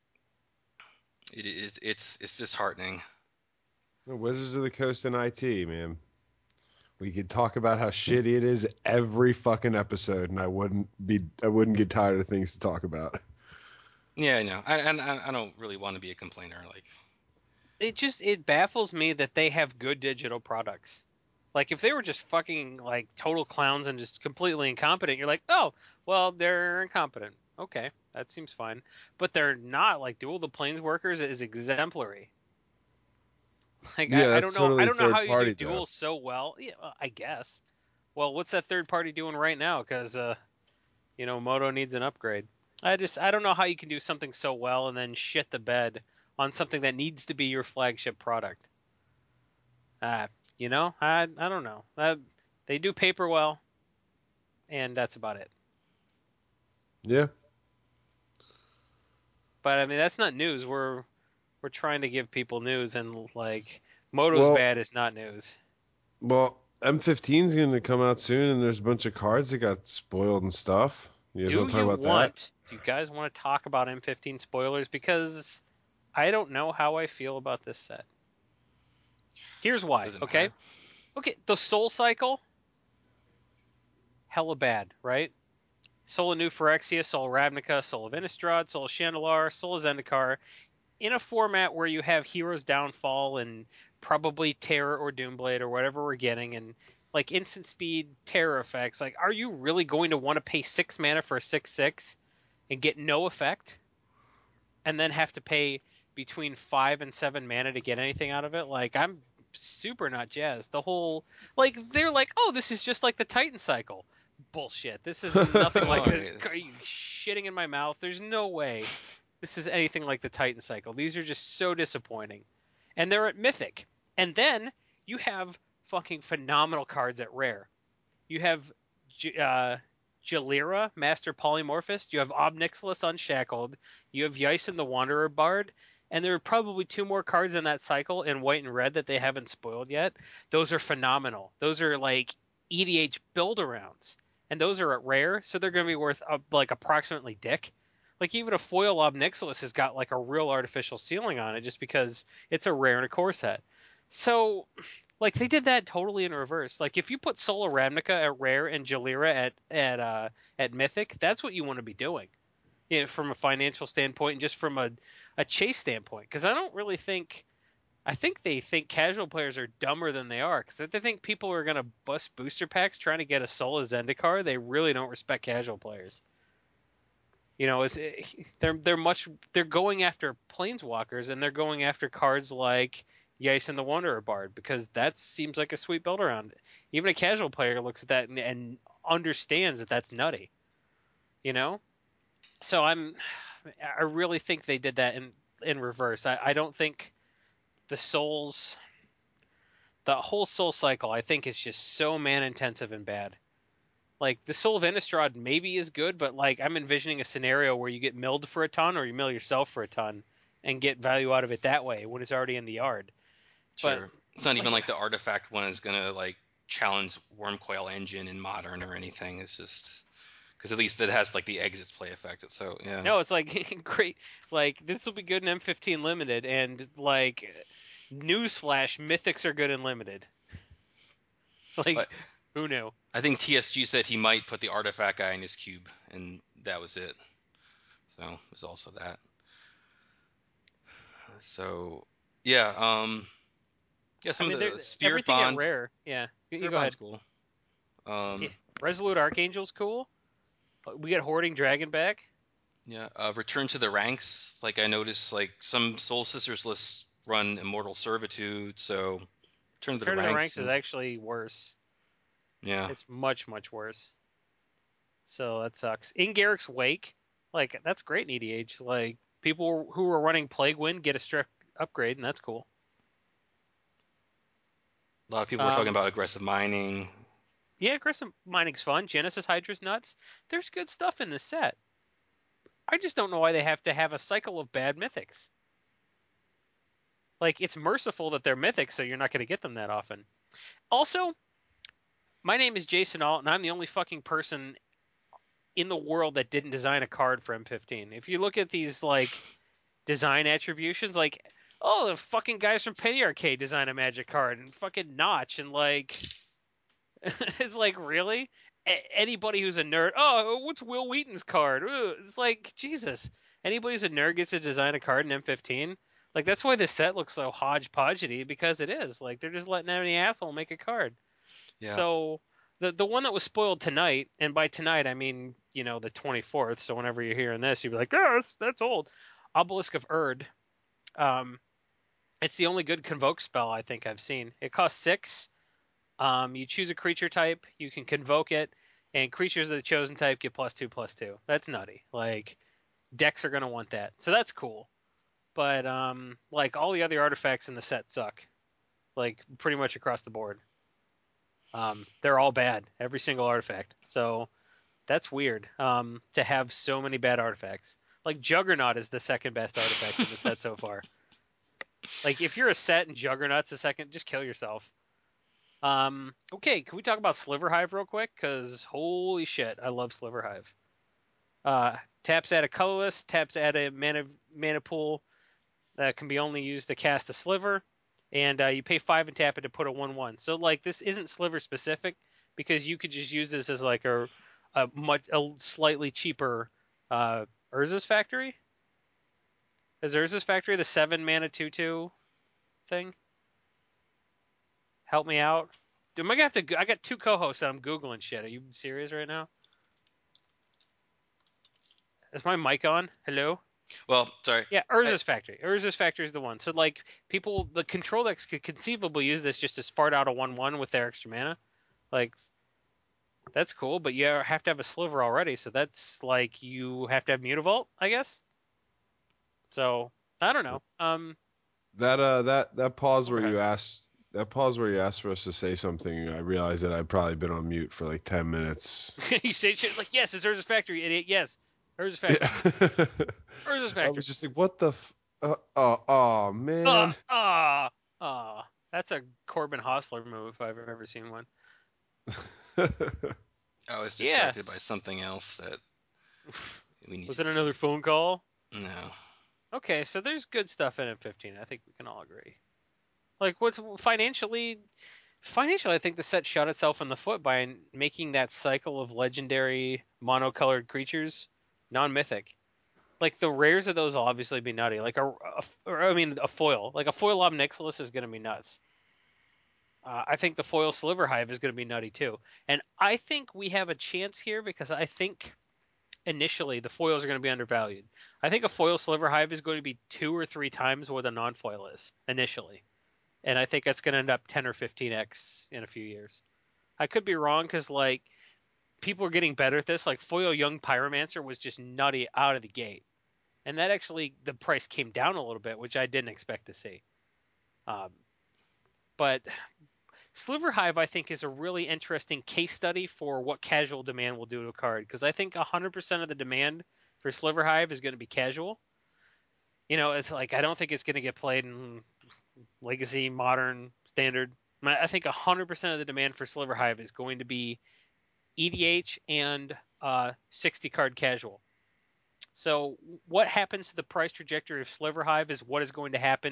it's disheartening. Wizards of the Coast and IT, man. We could talk about how shitty it is every fucking episode, and I wouldn't get tired of things to talk about. Yeah, I know. I don't really want to be a complainer. Like, It baffles me that they have good digital products. Like if they were just fucking like total clowns and just completely incompetent, you're like, oh, well, they're incompetent. Okay, that seems fine. But they're not. Like Duel of the Planeswalkers is exemplary. Like Yeah, I that's don't know. I totally don't know how third you do party though. duels so well. Yeah, I guess. Well, what's that third party doing right now? Because Moto needs an upgrade. I don't know how you can do something so well and then shit the bed on something that needs to be your flagship product. Uh, I don't know. They do paper well, and that's about it. Yeah. But I mean, that's not news. We're trying to give people news, and like Moto's Well, bad is not news. M15 is going to come out soon, and there's a bunch of cards that got spoiled and stuff. You guys want to talk about that? Do you guys want to talk about M15 spoilers? Because I don't know how I feel about this set. Here's why. does it Okay. matter? Okay. The Soul Cycle, hella bad, right? Soul of New Phyrexia, Soul of Ravnica, Soul of Innistrad, Soul of Chandelar, Soul of Zendikar, in a format where you have Heroes Downfall and probably Terror or Doomblade or whatever we're getting, and like instant speed terror effects, like are you really going to want to pay 6 mana for a 6/6 and get no effect, and then have to pay between 5 and 7 mana to get anything out of it? Like I'm super not jazzed. The whole like they're like, oh, this is just like the Titan cycle. Bullshit. This is nothing like Well, a. Are you shitting in my mouth? There's no way this is anything like the Titan cycle. These are just so disappointing. And they're at Mythic. And then you have fucking phenomenal cards at Rare. You have Jalira, Master Polymorphist. You have Ob Nixilis Unshackled. You have Yison the Wanderer Bard. And there are probably two more cards in that cycle in white and red that they haven't spoiled yet. Those are phenomenal. Those are like EDH build arounds. And those are at rare, so they're going to be worth like approximately dick. Like even a foil Ob Nixilis has got like a real artificial ceiling on it just because it's a rare and a core set. So like they did that totally in reverse. Like if you put Solar Ravnica at rare and Jalira at mythic, that's what you want to be doing. From a financial standpoint and just from a chase standpoint. Because I think they think casual players are dumber than they are. Because if they think people are gonna bust booster packs trying to get a Solar Zendikar, they really don't respect casual players. They're going after planeswalkers and they're going after cards like Yais and the Wanderer Bard because that seems like a sweet build around. Even a casual player looks at that and understands that that's nutty, you know. So I really think they did that in reverse. I don't think the souls the whole soul cycle I think is just so man intensive and bad. Like the Soul of Innistrad maybe is good, but like I'm envisioning a scenario where you get milled for a ton or you mill yourself for a ton and get value out of it that way when it's already in the yard. But Sure. It's not even like like the artifact one is gonna like challenge Wormcoil Engine in Modern or anything. It's just because at least it has like the exits play effect. So yeah. no, it's like great. Like this will be good in M15 limited, and like Newsflash: Mythics are good and limited. But Like, who knew? I think TSG said he might put the artifact guy in his cube, and that was it. So there's also that. So yeah, yeah, I some of mean, there the Spirit everything at Bond. rare. Yeah, you Spirit go Bond's ahead. cool. Yeah. Um, Resolute Archangel's cool. We get Hoarding Dragon back. yeah, Return to the Ranks. Like I noticed, like some Soul Sisters lists run Immortal Servitude, so Return to the Return to the Ranks Ranks is seems. actually worse. Yeah, It's much, much worse. So that sucks. In Garrick's Wake, like that's great in EDH. Like people who are running Plague Wind get a strict upgrade, and that's cool. a lot of people were talking Um, about aggressive mining. yeah, Grissom Mining's fun. Genesis Hydra's nuts. There's good stuff in this set. I just don't know why they have to have a cycle of bad mythics. Like it's merciful that they're mythics, so you're not going to get them that often. Also, my name is Jason Alt, and I'm the only fucking person in the world that didn't design a card for M15. If you look at these like design attributions, like oh, the fucking guys from Penny Arcade design a Magic card, and fucking Notch, and like it's like really anybody who's a nerd. Oh, what's Will Wheaton's card? Ooh, it's like Jesus. Anybody who's a nerd gets to design a card in M15. Like that's why this set looks so hodgepodgety because it is. Like they're just letting any asshole make a card. Yeah, So the one that was spoiled tonight, and by tonight I mean the 24th. So whenever you're hearing this, you'll be like, oh, that's old. Obelisk of Erd. Um, it's the only good convoke spell I think I've seen. It costs 6. You choose a creature type, you can convoke it, and creatures of the chosen type get +2/+2. That's nutty. Like decks are gonna want that, so that's cool. But like all the other artifacts in the set suck, like pretty much across the board. They're all bad, every single artifact. So that's weird. To have so many bad artifacts. Like Juggernaut is the second best artifact in the set so far. Like if you're a set and Juggernaut's the second, just kill yourself. Okay, can we talk about Sliverhive real quick? Because holy shit, I love Sliverhive. Taps add a colorless, taps add a mana pool that can be only used to cast a sliver, and you pay 5 and tap it to put a 1/1. So like this isn't sliver specific because you could just use this as like a slightly cheaper Urza's Factory. Is Urza's Factory the 7 mana 2/2 thing? Help me out. Am I gonna have to? I got 2 co-hosts and I'm googling shit. Are you serious right now? Is my mic on? Hello? well, sorry. Yeah, I, Urza's Factory. Urza's Factory is the one. So like people, the control decks could conceivably use this just to fart out a 1/1 with their extra mana. Like that's cool, but you have to have a sliver already, so that's like you have to have Mutavault, I guess. So I don't know. That pause where Sliverhive. you asked for us to say something, I realized that I'd probably been on mute for like 10 minutes. You say shit like yes, it's Urza's Factory, idiot. Yes, Urza's Factory. Yeah. Urza's I Factory. was just like, what the oh Uh, man. uh, that's a Corbin Hostler move if I've ever seen one. I was distracted by Yes. something else that we need Was to it do. another phone call? No. Okay, so there's good stuff in M15. I think we can all agree. Like, what's financially? Financially, I think the set shot itself in the foot by making that cycle of legendary monocolored creatures non-mythic. Like the rares of those will obviously be nutty. Like a foil. Like a foil Ob Nixilis is going to be nuts. I think the foil Sliverhive is going to be nutty too. And I think we have a chance here because I think initially the foils are going to be undervalued. I think a foil Sliverhive is going to be 2 or 3 times what a non-foil is initially, and I think that's going to end up 10 or 15x in a few years. I could be wrong because like people are getting better at this. Like foil Young Pyromancer was just nutty out of the gate, and that actually the price came down a little bit, which I didn't expect to see. Um, but Sliverhive, I think, is a really interesting case study for what casual demand will do to a card because I think 100% of the demand for Sliverhive is going to be casual. It's like I don't think it's going to get played in Legacy, Modern, Standard. I think 100% of the demand for Sliverhive is going to be EDH and 60 card casual. So what happens to the price trajectory of Sliverhive is what is going to happen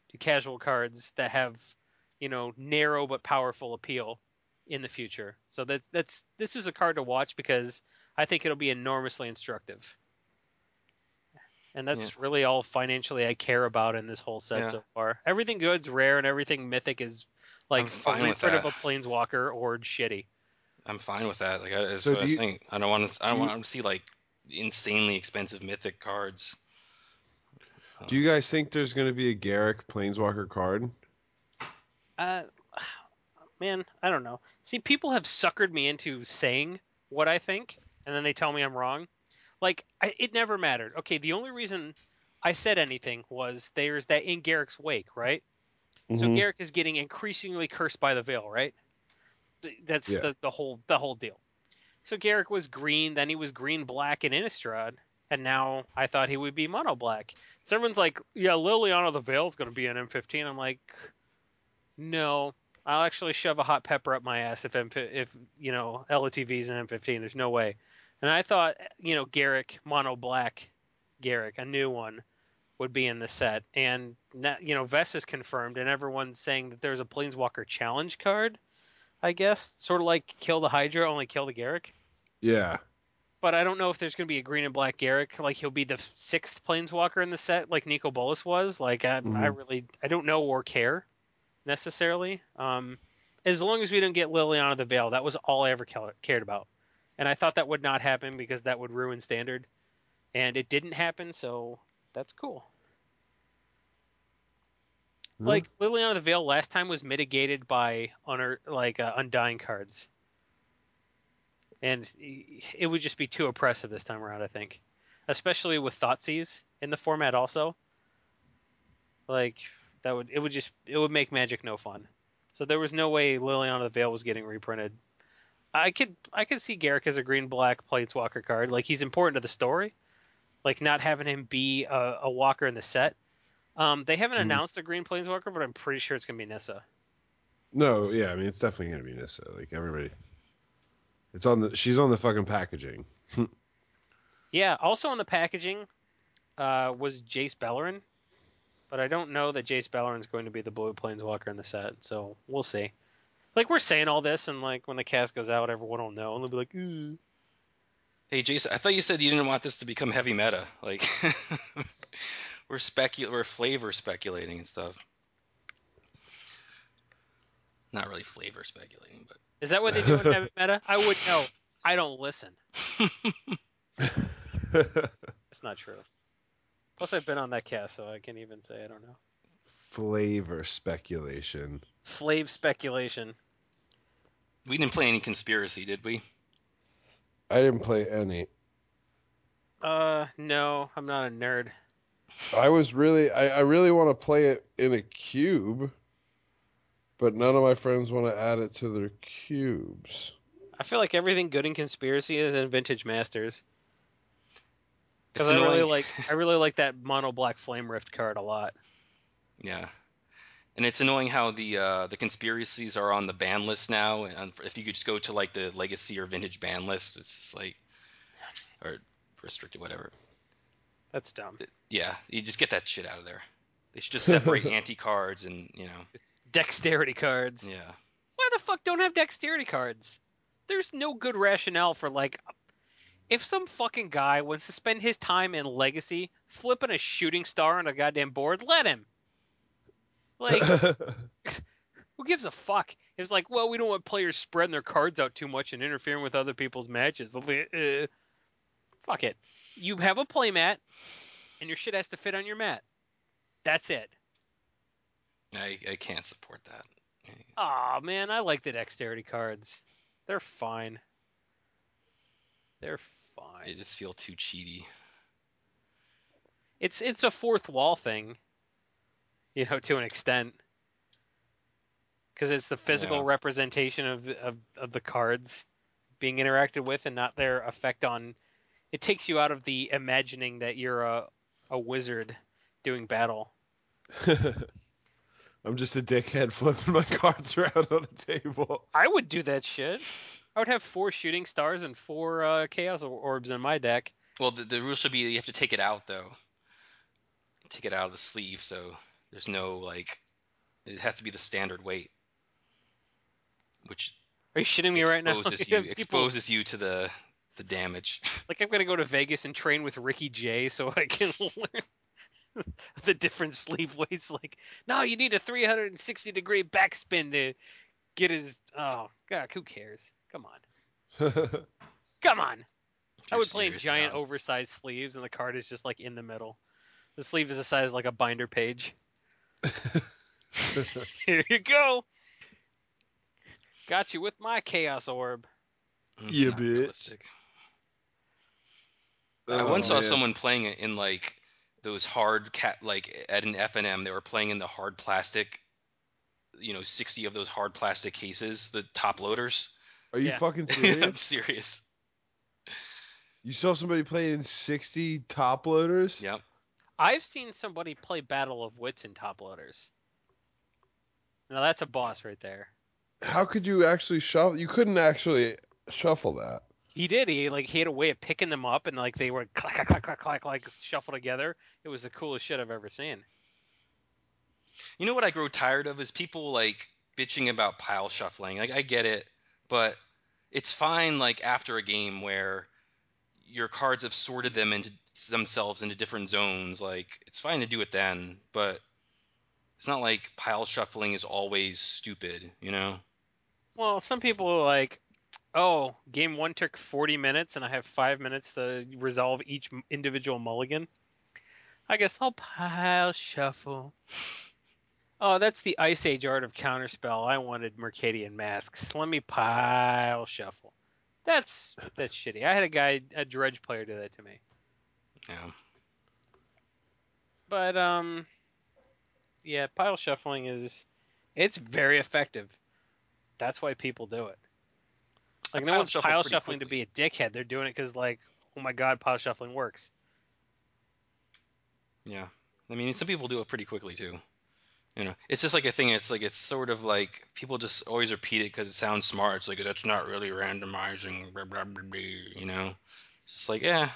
casual cards that have, narrow but powerful appeal in the future. So this is a card to watch because I think it'll be enormously instructive. And Yeah, that's really all financially I care about in this whole set yeah. so far. Everything good's rare, and everything mythic is I'm like a fine with reprint of that. a planeswalker or shitty. I'm fine with that. Like that's So what I was saying. I don't want to. I do don't you want to see like insanely expensive mythic cards. do you guys think there's going to be a Garrick Planeswalker card? Uh, Man, I don't know. See, people have suckered me into saying what I think, and then they tell me I'm wrong. Like, it never mattered. Okay, the only reason I said anything was there's that in Garrick's wake, right? So Mm-hmm. Garrick is getting increasingly cursed by the veil, right? That's Yeah. the whole deal. So Garrick was green, then he was green black in Innistrad, and now I thought he would be mono black. So everyone's like, yeah, Liliana the Veil's going to be an M15. I'm like, no, I'll actually shove a hot pepper up my ass if LOTV's an M15. There's no way. And I thought Garrick mono black, Garrick, a new one, would be in the set. And Vess is confirmed, and everyone's saying that there's a Planeswalker challenge card. I guess sort of like Kill the Hydra, only kill the Garrick. Yeah. But I don't know if there's going to be a green and black Garrick. Like he'll be the sixth Planeswalker in the set, like Nico Bolas was. Like Mm-hmm. I don't know or care necessarily. As long as we don't get Liliana the Veil, that was all I ever cared about. And I thought that would not happen because that would ruin standard, and it didn't happen, so that's cool. Huh? Like Liliana the Veil last time was mitigated by Undying cards, and it would just be too oppressive this time around. I think, especially with Thoughtseize in the format also. Like it would make Magic no fun. So there was no way Liliana the Veil was getting reprinted. I could see Garrick as a green black planeswalker card. Like he's important to the story. Like not having him be a walker in the set. They haven't Mhm. announced a green planeswalker, but I'm pretty sure it's gonna be Nissa. No, yeah, I mean it's definitely gonna be Nissa. Like everybody, it's on the. She's on the fucking packaging. Yeah. Also on the packaging was Jace Bellerin, but I don't know that Jace Bellerin's going to be the blue planeswalker in the set. So we'll see. Like we're saying all this, and like when the cast goes out, everyone will know, and they'll be like, "Ooh." Hey, Jason, I thought you said you didn't want this to become heavy meta. Like we're flavor speculating and stuff. Not really flavor speculating, Is that what they do in Heavy Meta? I would know. I don't listen. but It's not true. Plus, I've been on that cast, so I can't even say I don't know. Flavor speculation. Flave speculation. we didn't play any conspiracy, did we? I didn't play any. No, I'm not a nerd. I really want to play it in a cube, but none of my friends want to add it to their cubes. I feel like everything good in conspiracy is in Vintage Masters because It's I really annoying. like I really like that mono black Flame Rift card a lot. Yeah. And it's annoying how the conspiracies are on the ban list now. And if you could just go to like the legacy or vintage ban list, it's just like or restricted, whatever. That's dumb. Yeah, you just get that shit out of there. They should just separate anti cards and Dexterity cards. yeah. Why the fuck don't have dexterity cards? There's no good rationale for like if some fucking guy wants to spend his time in Legacy flipping a shooting star on a goddamn board, let him. Like, who gives a fuck? It's like, well, we don't want players spreading their cards out too much and interfering with other people's matches. Fuck it. You have a playmat, and your shit has to fit on your mat. That's it. I can't support that. Aw, man, I like the dexterity cards. They're fine. They're They fine. just feel too cheaty. It's a fourth wall thing, to an extent, because it's the physical Yeah. representation of the cards being interacted with and not their effect on. It takes you out of the imagining that you're a wizard doing battle. I'm just a dickhead flipping my cards around on the table. I would do that shit. I would have 4 shooting stars and 4 chaos orbs in my deck. Well, the rule should be you have to take it out though. Take it out of the sleeve. So There's no like it has to be the standard weight, which Are you shitting me right now? exposes You you have people exposes you to the damage. like I'm gonna go to Vegas and train with Ricky Jay so I can learn the different sleeve weights. Like, no, you need a 360-degree backspin to get his. Oh God, who cares? Come on, come on. If I you're would play in serious giant about it. oversized sleeves, and the card is just like in the middle. The sleeve is the size of like a binder page. Here you go. Got you with my chaos orb. It's Yeah, not bitch. realistic. I Oh once saw man. someone playing it in like those hard cat like at an FNM. They were playing in the hard plastic, 60 of those hard plastic cases, the top loaders. Are you Yeah, fucking I'm serious? serious. You saw somebody playing 60 top loaders? Yep. I've seen somebody play Battle of Wits in top loaders. Now that's a boss right there. How could you actually shuffle? You couldn't actually shuffle that. He did. He had a way of picking them up, and like they were clack clack clack clack clack like shuffle together. It was the coolest shit I've ever seen. You know what I grow tired of is people like bitching about pile shuffling. Like I get it, but it's fine like after a game where your cards have sorted them into themselves into different zones. Like it's fine to do it then, but it's not like pile shuffling is always stupid, you know? Well, some people are like, oh, game one took 40 minutes, and I have 5 minutes to resolve each individual mulligan. I guess I'll pile shuffle. Oh, that's the Ice Age art of Counterspell. I wanted Mercadian Masks. Let me pile shuffle. That's shitty. I had a Dredge player, do that to me. Yeah. But yeah, pile shuffling it's very effective. That's why people do it. I Like no pile one's shuffle pile pretty shuffling to quickly. be a dickhead. They're doing it because like, oh my god, pile shuffling works. Yeah. I mean, some people do it pretty quickly too. It's just like a thing. It's like it's sort of like people just always repeat it because it sounds smart. It's like that's not really randomizing. Blah, blah, blah, blah, you know, it's just like yeah,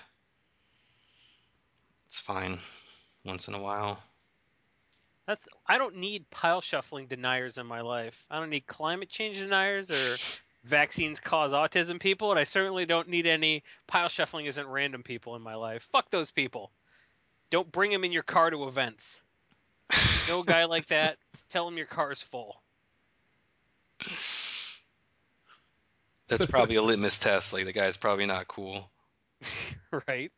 it's fine once in a while. I don't need pile shuffling deniers in my life. I don't need climate change deniers or vaccines cause autism people, and I certainly don't need any pile shuffling isn't random people in my life. Fuck those people. Don't bring them in your car to events. You know a guy like that? Tell him your car's full. That's probably a litmus test. Like the guy's probably not cool. Right?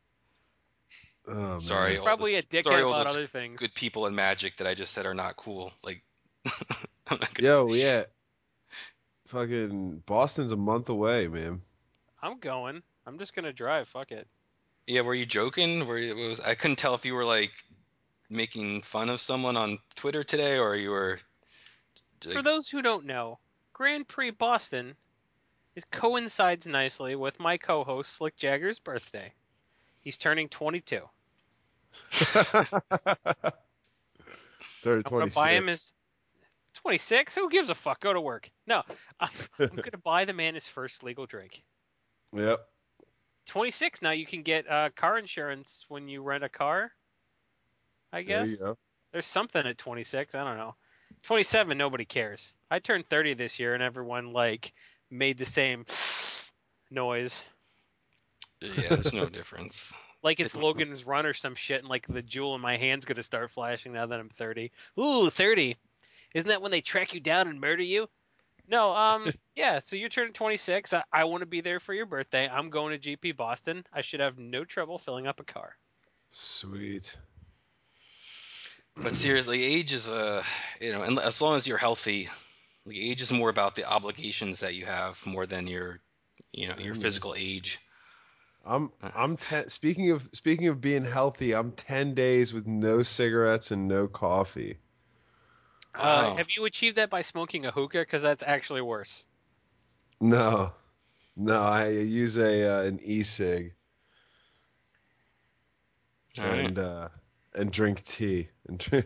Oh Sorry, He's man. all probably this. a dickhead Sorry, all about those other things. good people in Magic that I just said are not cool. Like I'm not gonna say. Yo, yeah. Fucking Boston's a month away, man. I'm going. I'm just gonna drive. Fuck it. Yeah, were you joking? I couldn't tell if you were like making fun of someone on Twitter today or you were For like those who don't know, Grand Prix Boston coincides nicely with my co-host Slick Jagger's birthday. He's turning 22. Turn I'm gonna buy him 26. his 26. Who gives a fuck? Go to work. No, I'm gonna buy the man his first legal drink. Yep. 26 now. You can get car insurance when you rent a car. I There you guess go. there's something at 26. I don't know. 27, nobody cares. I turned 30 this year, and everyone like made the same noise. yeah, there's no difference. Like it's It's Logan's Run or some shit, and like the jewel in my hand's gonna start flashing now that I'm 30. Ooh, 30. Isn't that when they track you down and murder you? No, yeah. So you're turning 26. I want to be there for your birthday. I'm going to GP Boston. I should have no trouble filling up a car. Sweet. but seriously, age is and as long as you're healthy, like age is more about the obligations that you have more than your Amen. physical age. I'm ten speaking of being healthy, I'm 10 days with no cigarettes and no coffee. Wow. Have you achieved that by smoking a hookah? Because that's actually worse. No. No, I use a an e-cig All right. and and drink tea and drink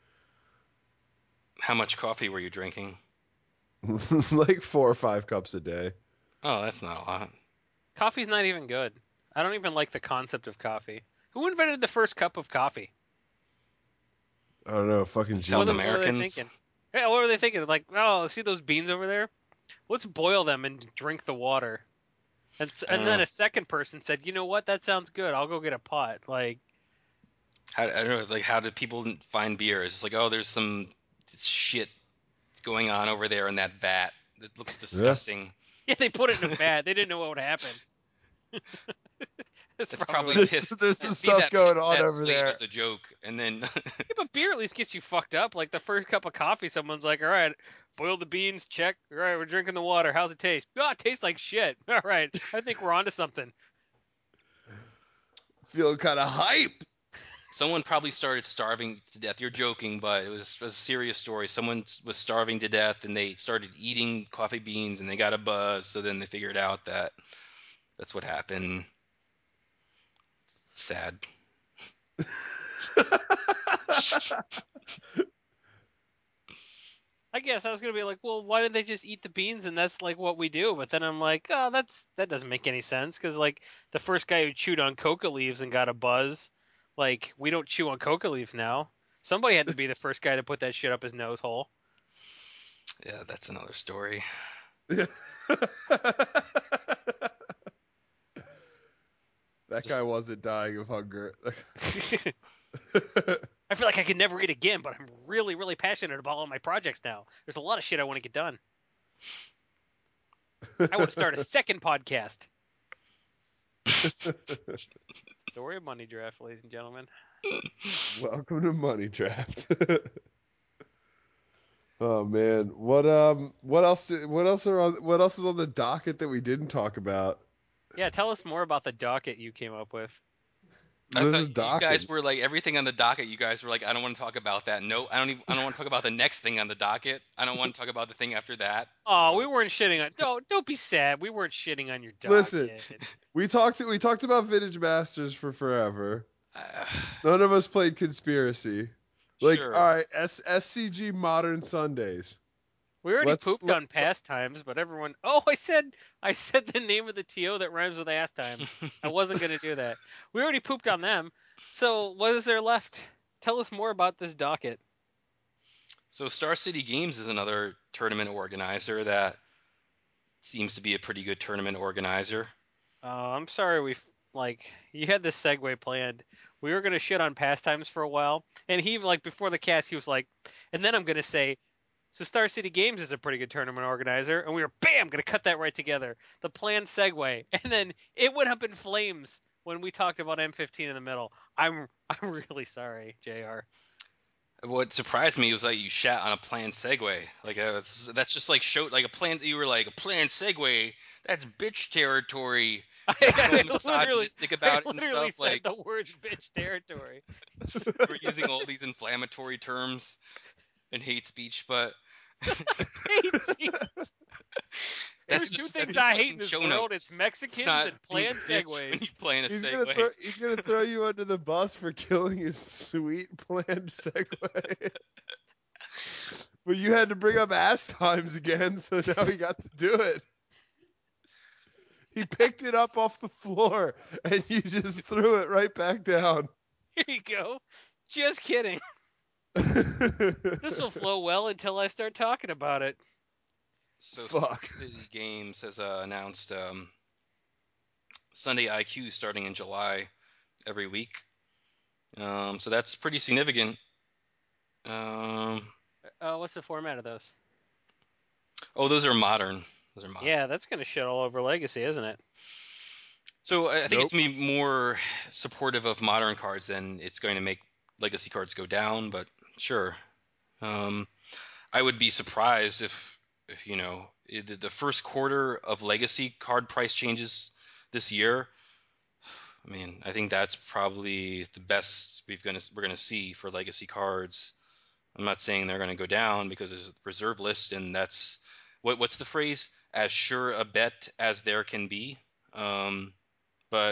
How much coffee were you drinking? like 4 or 5 cups a day. Oh, that's not a lot. Coffee's not even good. I don't even like the concept of coffee. Who invented the first cup of coffee? I don't know, fucking South What genius. were they Americans. thinking? Yeah, what were they thinking? Like, oh, see those beans over there? Let's boil them and drink the water. I And don't then know. a second person said, you know what? That sounds good. I'll go get a pot. Like, I don't know. Like, how did people find beer? It's just like, oh, there's some shit going on over there in that vat. It looks Yeah. disgusting. yeah, they put it in a vat. They didn't know what would happen. That's That's probably probably what happened. pissed. There's some Leave stuff that going piss on that over slate there. as a joke, and then Yeah, but beer at least gets you fucked up. Like the first cup of coffee, someone's like, "All right, boil the beans, check. All right, we're drinking the water. How's it taste? Oh, it tastes like shit. All right, I think we're onto something." Feeling kind of hype. someone probably started starving to death. You're joking, but it was a serious story. Someone was starving to death, and they started eating coffee beans, and they got a buzz. So then they figured out that that's what happened. It's sad. I guess I was gonna be like, "Well, why did they just eat the beans and that's like what we do?" But then I'm like, "Oh, that doesn't make any sense because like the first guy who chewed on coca leaves and got a buzz, like we don't chew on coca leaves now. Somebody had to be the first guy to put that shit up his nose hole." Yeah, that's another story. That guy Just wasn't dying of hunger. I feel like I could never eat again, but I'm really, really passionate about all my projects now. There's a lot of shit I want to get done. I want to start a second podcast. Story of Money Draft, ladies and gentlemen. Welcome to Money Draft. Oh man, what else is on the docket that we didn't talk about? Yeah, tell us more about the docket you came up with. I This thought is you docket. guys were like everything on the docket. You guys were like, I don't want to talk about that. No, I don't want to talk about the next thing on the docket. I don't want to talk about the thing after that. Oh, we So weren't shitting on. Don't be sad. We weren't shitting on your Listen, docket. we talked about Vintage Masters for forever. uh, None of us played Conspiracy. Like, all sure. right, SCG Modern Sundays. We already Let's pooped on pastimes, but everyone. Oh, I said the name of the TO that rhymes with ass times. I wasn't gonna do that. We already pooped on them. So what is there left? Tell us more about this docket. So Star City Games is another tournament organizer that seems to be a pretty good tournament organizer. I'm sorry like you had this segue planned. We were gonna shit on pastimes for a while, and he like before the cast he was like, and then I'm gonna say, so Star City Games is a pretty good tournament organizer, and we were bam gonna cut that right together. The planned segue, and then it went up in flames when we talked about M15 in the middle. I'm really sorry, Jr. What surprised me was that you shat on a planned segue. Like that's just like show like a plan. You were like a planned segue. That's bitch territory. You're getting all misogynistic I about it and literally stuff. said Like the words bitch territory. you were using all these inflammatory terms in hate speech, but Hate speech. There's two that's things just I like hate in in this show world. It's notes. It's Mexicans not and being a planned bitch when you segues. plan a he's gonna throw segue. he's gonna throw you under the bus for killing his sweet planned segue. But you had to bring up ass times again, so now he got to do it. He picked it up off the floor and you just threw it right back down. Here you go. Just kidding. This will flow well until I start talking about it. So Star Fuck. City Games has announced Sunday IQ starting in July every week. So that's pretty significant. Um, What's the format of those? oh, those are modern. Those are modern. Yeah, that's gonna shit all over Legacy, isn't it? So I think it's Nope. me more supportive of modern cards than it's going to make legacy cards go down. But sure, um, I would be surprised if the first quarter of legacy card price changes this year. I mean, I think that's probably the best we're gonna see for legacy cards. I'm not saying they're gonna go down because there's a reserve list, and that's what's the phrase? As sure a bet as there can be. But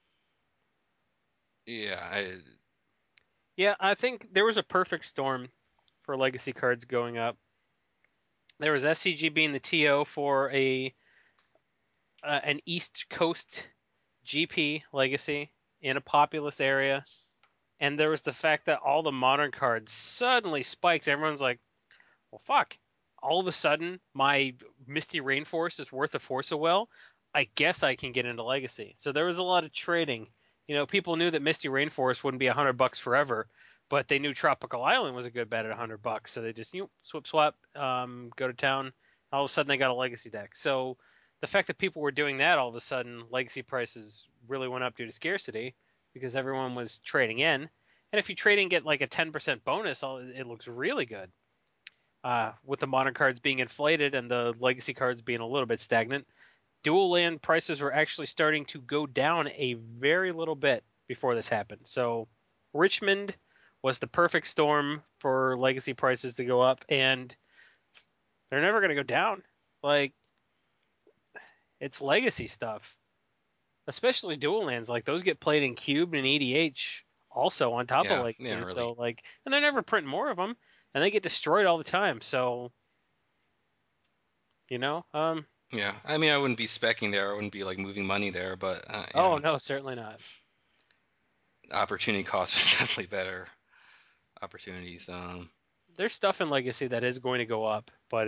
yeah, Yeah, I think there was a perfect storm for Legacy cards going up. There was SCG being the TO for a an East Coast GP Legacy in a populous area, and there was the fact that all the modern cards suddenly spiked. Everyone's like, well, fuck. All of a sudden, my Misty Rainforest is worth a Force of Will. I guess I can get into Legacy. So there was a lot of trading. People knew that Misty Rainforest wouldn't be $100 forever, but they knew Tropical Island was a good bet at $100. So they just swap, go to town. All of a sudden, they got a Legacy deck. So the fact that people were doing that, all of a sudden, Legacy prices really went up due to scarcity because everyone was trading in. And if you trade and get like a 10% bonus, it looks really good. With the modern cards being inflated and the legacy cards being a little bit stagnant, dual land prices were actually starting to go down a very little bit before this happened. So Richmond was the perfect storm for legacy prices to go up, and they're never going to go down. Like, it's legacy stuff, especially dual lands. Like, those get played in cubed and EDH also on top of Yeah, legacy. yeah, really. So, like, and they're never printing more of them, and they get destroyed all the time. So, you know, um, Yeah, I mean, I wouldn't be specking there. I wouldn't be like moving money there, but oh no, certainly not. opportunity cost is definitely better opportunities. There's stuff in Legacy that is going to go up, but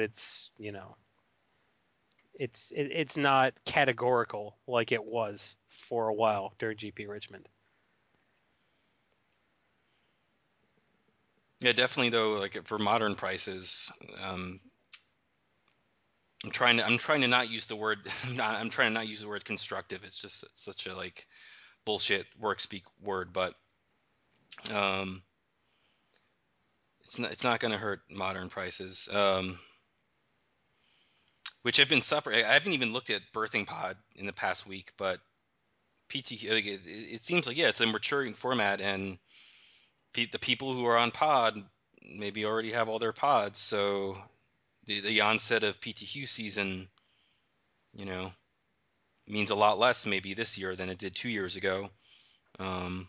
it's not categorical like it was for a while during GP Richmond. Yeah, definitely though. Like for modern prices, um, I'm trying to not use the word. I'm trying to not use the word constructive. It's such a like bullshit work speak word, but um, it's not going to hurt modern prices. Which have been suffering. I haven't even looked at Birthing Pod in the past week, but PT like it seems like, yeah, it's a maturing format, and the people who are on Pod maybe already have all their pods, so the onset of PTQ season, you know, means a lot less maybe this year than it did 2 years ago. Um,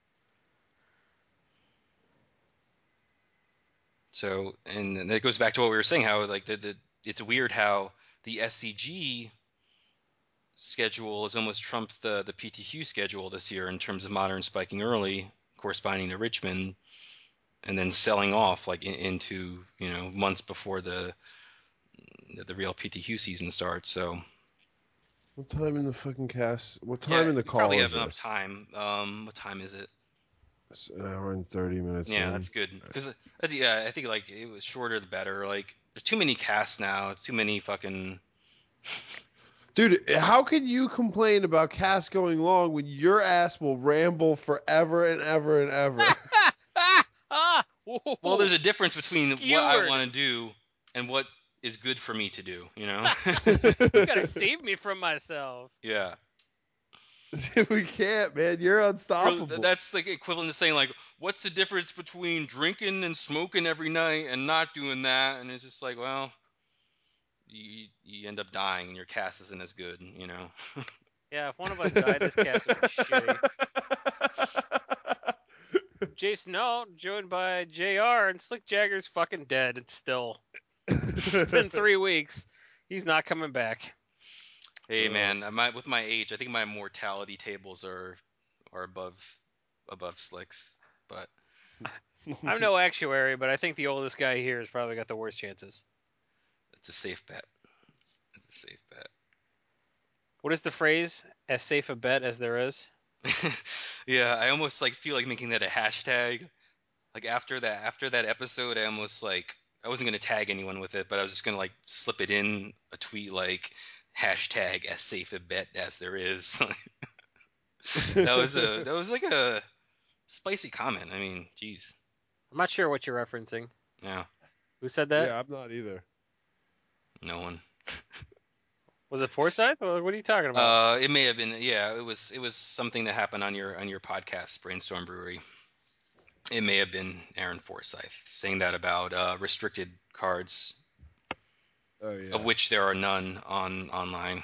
and that goes back to what we were saying, how like the it's weird how the SCG schedule has almost trumped the PTQ schedule this year in terms of modern spiking early, corresponding to Richmond, and then selling off like into months before the real PTQ season starts. So What time in the fucking cast? What yeah, time in the you probably call is have enough this? time. What time is it? It's an hour and 30 minutes Yeah, in. that's good because yeah, I think like it was shorter the better. Like there's too many casts now. It's too many fucking. Dude, how can you complain about cast going long when your ass will ramble forever and ever and ever? Well, Ooh, there's a difference between what I skewered. want to do and what is good for me to do. You gotta save me from myself. Yeah. We can't, man. You're unstoppable. That's like equivalent to saying like, what's the difference between drinking and smoking every night and not doing that? And it's just like, well, you end up dying and your cast isn't as good. Yeah, if one of us died, this cast would be shitty. Jason Alt, joined by JR, and Slick Jagger's fucking dead. It's been 3 weeks. He's not coming back. Hey man, with my age, I think my mortality tables are above Slick's, but I'm no actuary, but I think the oldest guy here has probably got the worst chances. it's a safe bet. It's a safe bet. What is the phrase? As safe a bet as there is? Yeah, I almost like feel like making that a hashtag. Like after that episode, I almost like I wasn't gonna tag anyone with it, but I was just gonna like slip it in a tweet like hashtag as safe a bet as there is. That was like a spicy comment. I mean, geez. I'm not sure what you're referencing. Yeah, Who said that? Yeah, I'm not either. no one. Was it Forsyth? What are you talking about? It may have been. Yeah, it was something that happened on your podcast, Brainstorm Brewery. It may have been Aaron Forsyth saying that about restricted cards, Oh of yeah. which there are none online.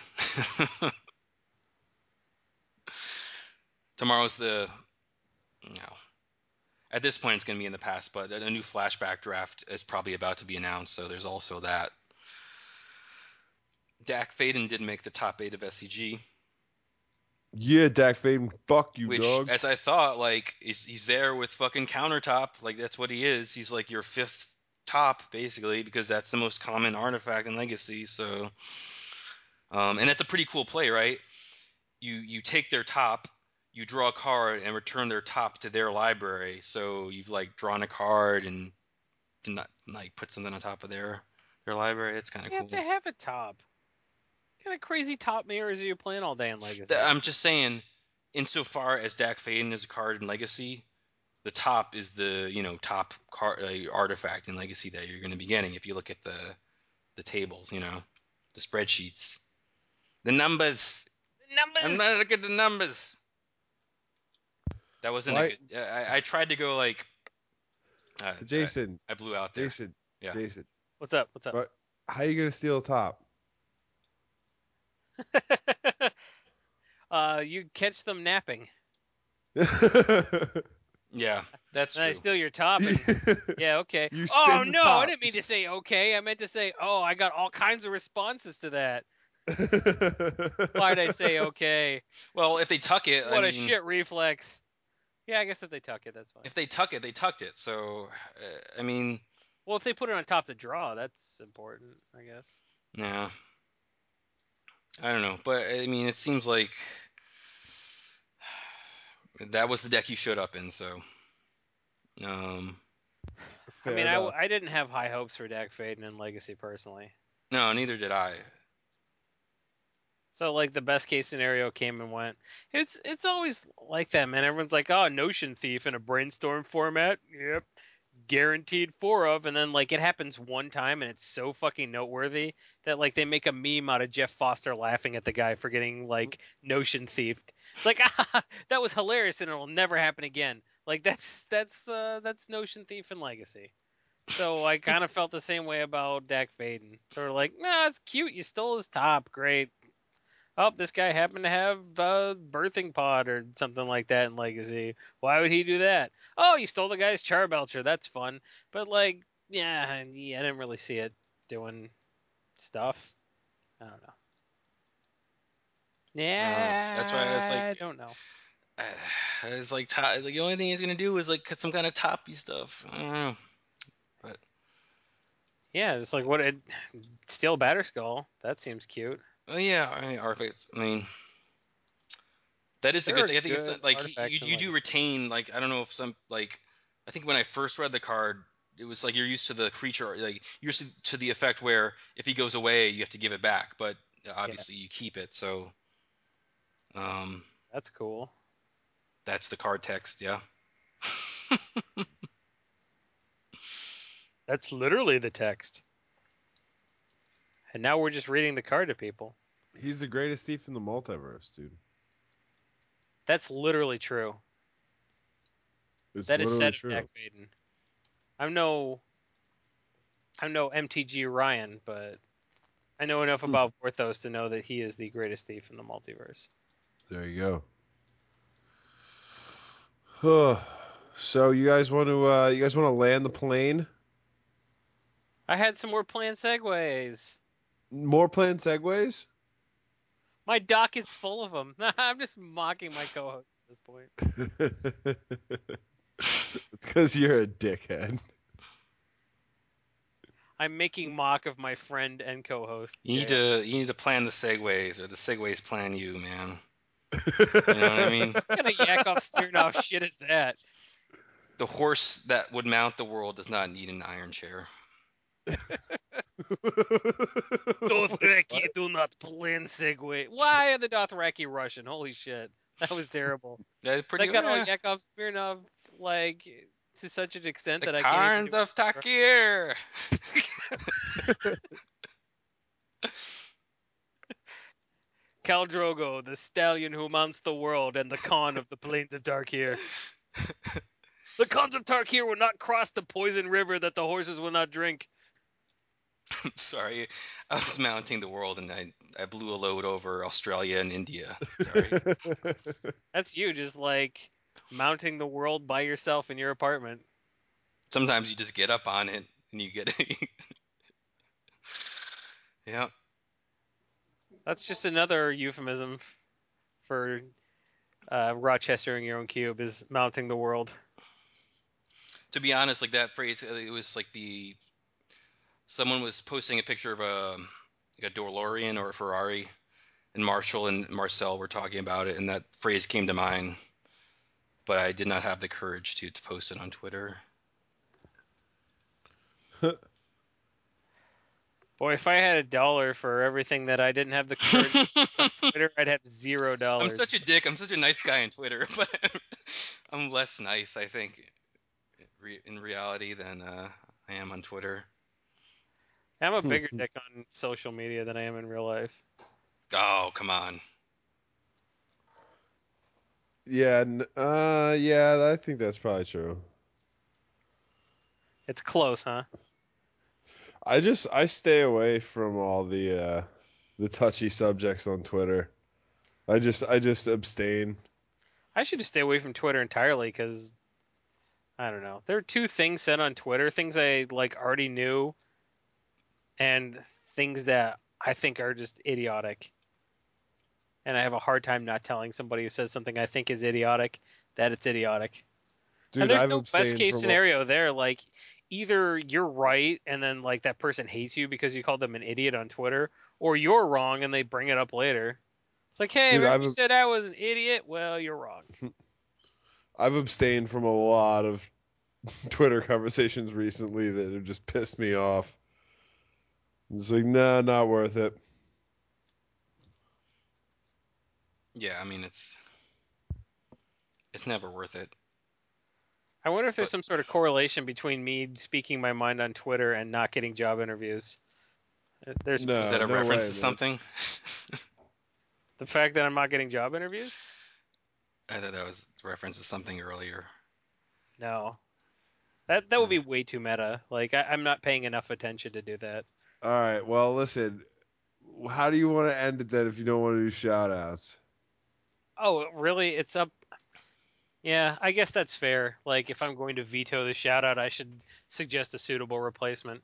Tomorrow's the no. At this point, it's going to be in the past, but a new flashback draft is probably about to be announced, so there's also that. Dak Faden did make the top 8 of SCG. Yeah, Dak Faden, fuck you, which, dog. as I thought, like he's there with fucking countertop, like that's what he is. He's like your fifth top basically because that's the most common artifact in Legacy. So, and that's a pretty cool play, right? You take their top, you draw a card and return their top to their library. So you've like drawn a card and to not like put something on top of their library. It's kind of You have to cool. have a top. What kind of crazy top mirrors are you playing all day in Legacy? I'm just saying, insofar as Dak Faden is a card in Legacy, the top is the top card artifact in Legacy that you're going to be getting if you look at the tables, the spreadsheets, the numbers. I'm Numbers. not look at the numbers. That wasn't a Why, good. I tried to go like. Uh, I, Jason? I blew out there. Jason, Yeah. Jason. What's up? What's up? But how you gonna steal a top? You catch them napping, Yeah, that's and I true. steal your top, and yeah, okay. You Oh spin the no, I top. didn't mean to say okay. I meant to say, oh, I got all kinds of responses to that. Why'd I say okay? Well, if they tuck it, I What a mean, shit reflex. Yeah, I guess if they tuck it, that's fine. if they tuck it, they tucked it. So, I mean, Well, if they put it on top to draw, that's important, I guess. yeah, I don't know, but I mean, it seems like that was the deck you showed up in. So, um, I Fair mean, enough. I didn't have high hopes for Dak Faden in Legacy personally. no, neither did I. So like the best case scenario came and went. It's always like that, man. Everyone's like, oh, Notion Thief in a brainstorm format. Yep, guaranteed four of, and then like it happens one time and it's so fucking noteworthy that like they make a meme out of Jeff Foster laughing at the guy for getting like Notion Thiefed. It's like ah, that was hilarious and it'll never happen again. Like that's Notion Thief in Legacy. So I kind of felt the same way about Dak Faden. Sort of like, nah, it's cute. You stole his top. Great. Oh, this guy happened to have a birthing pod or something like that in Legacy. Why would he do that? Oh, you stole the guy's Charbelcher. That's fun. But like, yeah, I didn't really see it doing stuff. I don't know. I don't know. That's why I was Yeah, like, I don't know. it's like, like the only thing he's gonna do is like cut some kind of toppy stuff. I don't know, but Yeah, it's like what it steal Batterskull. That seems cute. oh yeah, I mean, artifacts. I mean, that is the There good are thing. I think it's good like artifacts in you do Legacy. retain like I don't know if some like I think when I first read the card, it was like you're used to the creature like you're used to the effect where if he goes away, you have to give it back, but Yeah, obviously you keep it. So um, that's cool. that's the card text. Yeah. That's literally the text. And now we're just reading the card to people. He's the greatest thief in the multiverse, dude. That's literally true. It's That is literally said of Dak true. Faden. I'm no MTG Ryan, but I know enough about Vorthos to know that he is the greatest thief in the multiverse. There you go. So you guys want to land the plane? I had some more planned segues. More planned segues? My docket's full of them. I'm just mocking my co-host at this point. It's because you're a dickhead. I'm making mock of my friend and co-host You need JR. to plan the segues or the segues plan you, man. You know what I mean? What kind of Yakov Smirnoff shit is that? The horse that would mount the world does not need an iron chair. What? Dothraki do not plan segue. Why are the Dothraki Russian? Holy shit. That was terrible. That's pretty. That got all Yakov Smirnov like to such an extent The that I can't even Carns do of it. Takir. Khal Drogo, the stallion who mounts the world, and the Khan of the plains of Tarkir. The Khans of Tarkir will not cross the poison river that the horses will not drink. I'm sorry, I was mounting the world and I blew a load over Australia and India. Sorry. That's you, just like mounting the world by yourself in your apartment. Sometimes you just get up on it and you get it. Yeah. That's just another euphemism for Rochester in your own cube is mounting the world. To be honest, like that phrase, it was like someone was posting a picture of a DeLorean or a Ferrari, and Marshall and Marcel were talking about it, and that phrase came to mind, but I did not have the courage to post it on Twitter. Boy, if I had $1 for everything that I didn't have the courage to post on Twitter, I'd have I'm such $0. a dick. I'm such a nice guy on Twitter, but I'm less nice, I think, in reality than I am on Twitter. I'm a bigger dick on social media than I am in real life. Oh, come on. Yeah, yeah, I think that's probably true. It's close, huh? I stay away from all the touchy subjects on Twitter. I just abstain. I should just stay away from Twitter entirely because I don't know. There are two things said on Twitter, things I like already knew, and things that I think are just idiotic. And I have a hard time not telling somebody who says something I think is idiotic that it's idiotic. And Dude, there's I've no best abstained case from all. scenario there. Like either you're right and then like that person hates you because you called them an idiot on Twitter, or you're wrong and they bring it up later. It's like, hey, Dude, remember you said I was an idiot? Well, you're wrong. I've abstained from a lot of Twitter conversations recently that have just pissed me off. It's like, nah, not worth it. Yeah, I mean it's never worth it. I wonder if there's But some sort of correlation between me speaking my mind on Twitter and not getting job interviews. There's was No, that a no reference way, to man. something? the fact that I'm not getting job interviews. I thought that was a reference to something earlier. No, that would Uh, be way too meta. Like I'm not paying enough attention to do that. All right, well, listen. How do you want to end it then if you don't want to do shout outs? Oh, really? It's up. Yeah, I guess that's fair. Like if I'm going to veto the shout out, I should suggest a suitable replacement.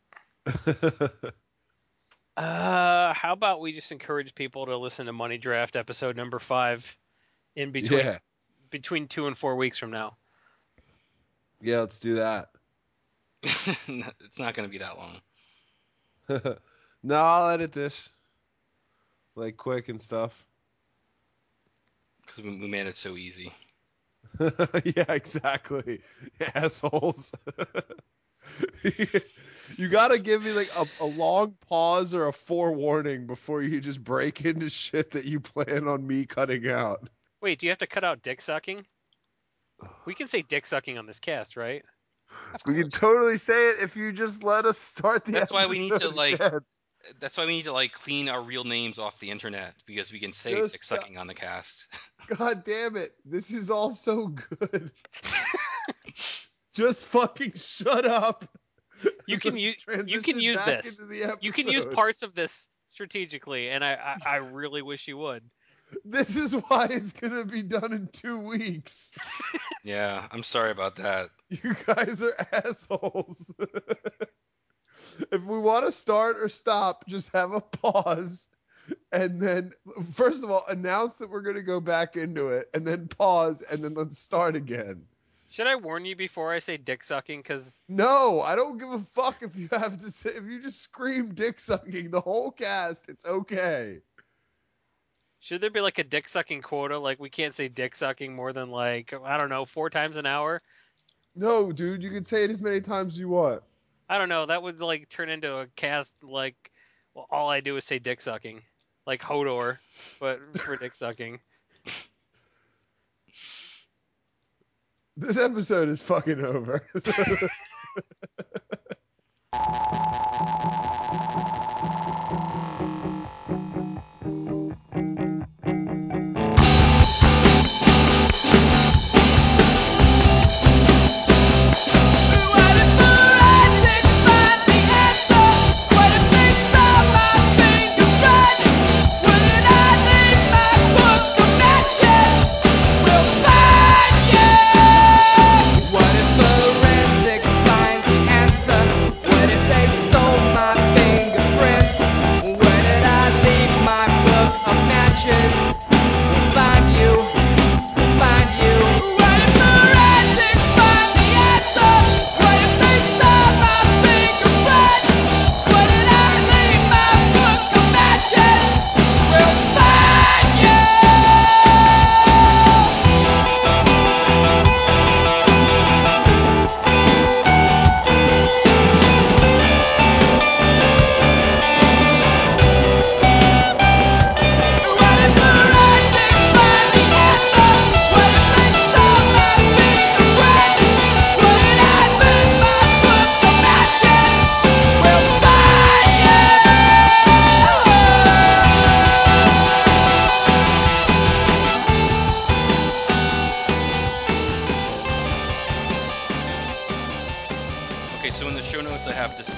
How about we just encourage people to listen to Money Draft episode number 5 in Yeah, between 2 and 4 weeks from now. yeah, let's do that. it's not going to be that long. No, I'll edit this like quick and stuff. Because we made it so easy. Yeah, exactly. Assholes. You gotta give me like a long pause or a forewarning before you just break into shit that you plan on me cutting out. Wait, do you have to cut out dick sucking? We can say dick sucking on this cast, right? Of We can course. totally say it if you just let us start the That's why we need to episode like. again. That's why we need to like clean our real names off the internet because we can say dick Just sucking on the cast. God damn it. This is all so good. Just fucking shut up. You can Let's use you can transition use back this. into the You can use episode. parts of this strategically, and I really wish you would. This is why it's gonna be done in 2 weeks. Yeah, I'm sorry about that. You guys are assholes. If we want to start or stop, just have a pause. And then, first of all, announce that we're going to go back into it, and then pause, and then let's start again. Should I warn you before I say dick sucking? Because No, I don't give a fuck if you have to say, if you just scream dick sucking the whole cast, it's okay. should there be like a dick sucking quota? Like we can't say dick sucking more than like I don't know 4 times an hour. No, dude, you can say it as many times as you want. I don't know. That would like turn into a cast like well, all I do is say dick sucking, like Hodor, but for dick sucking. This episode is fucking over. What if forensics finds the answer? What if they stole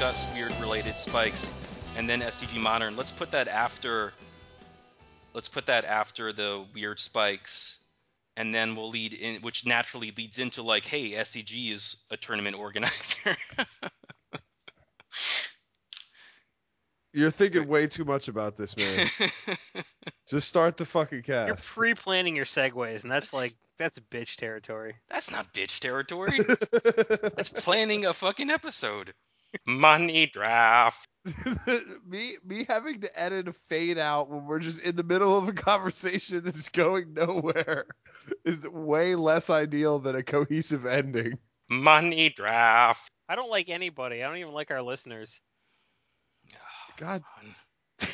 discuss weird related spikes, and then SCG Modern. Let's put that after. Let's put that after the weird spikes, and then we'll lead in, which naturally leads into like, hey, SCG is a tournament organizer. You're thinking way too much about this, man. Just start the fucking You're cast. pre-planning your segues, and that's bitch territory. That's not bitch territory. That's planning a fucking episode. Money draft. me having to edit a fade out when we're just in the middle of a conversation that's going nowhere is way less ideal than a cohesive ending. Money draft. I don't like anybody. I don't even like our listeners. God, Come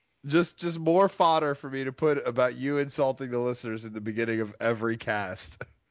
just more fodder for me to put about you insulting the listeners in the beginning of every cast.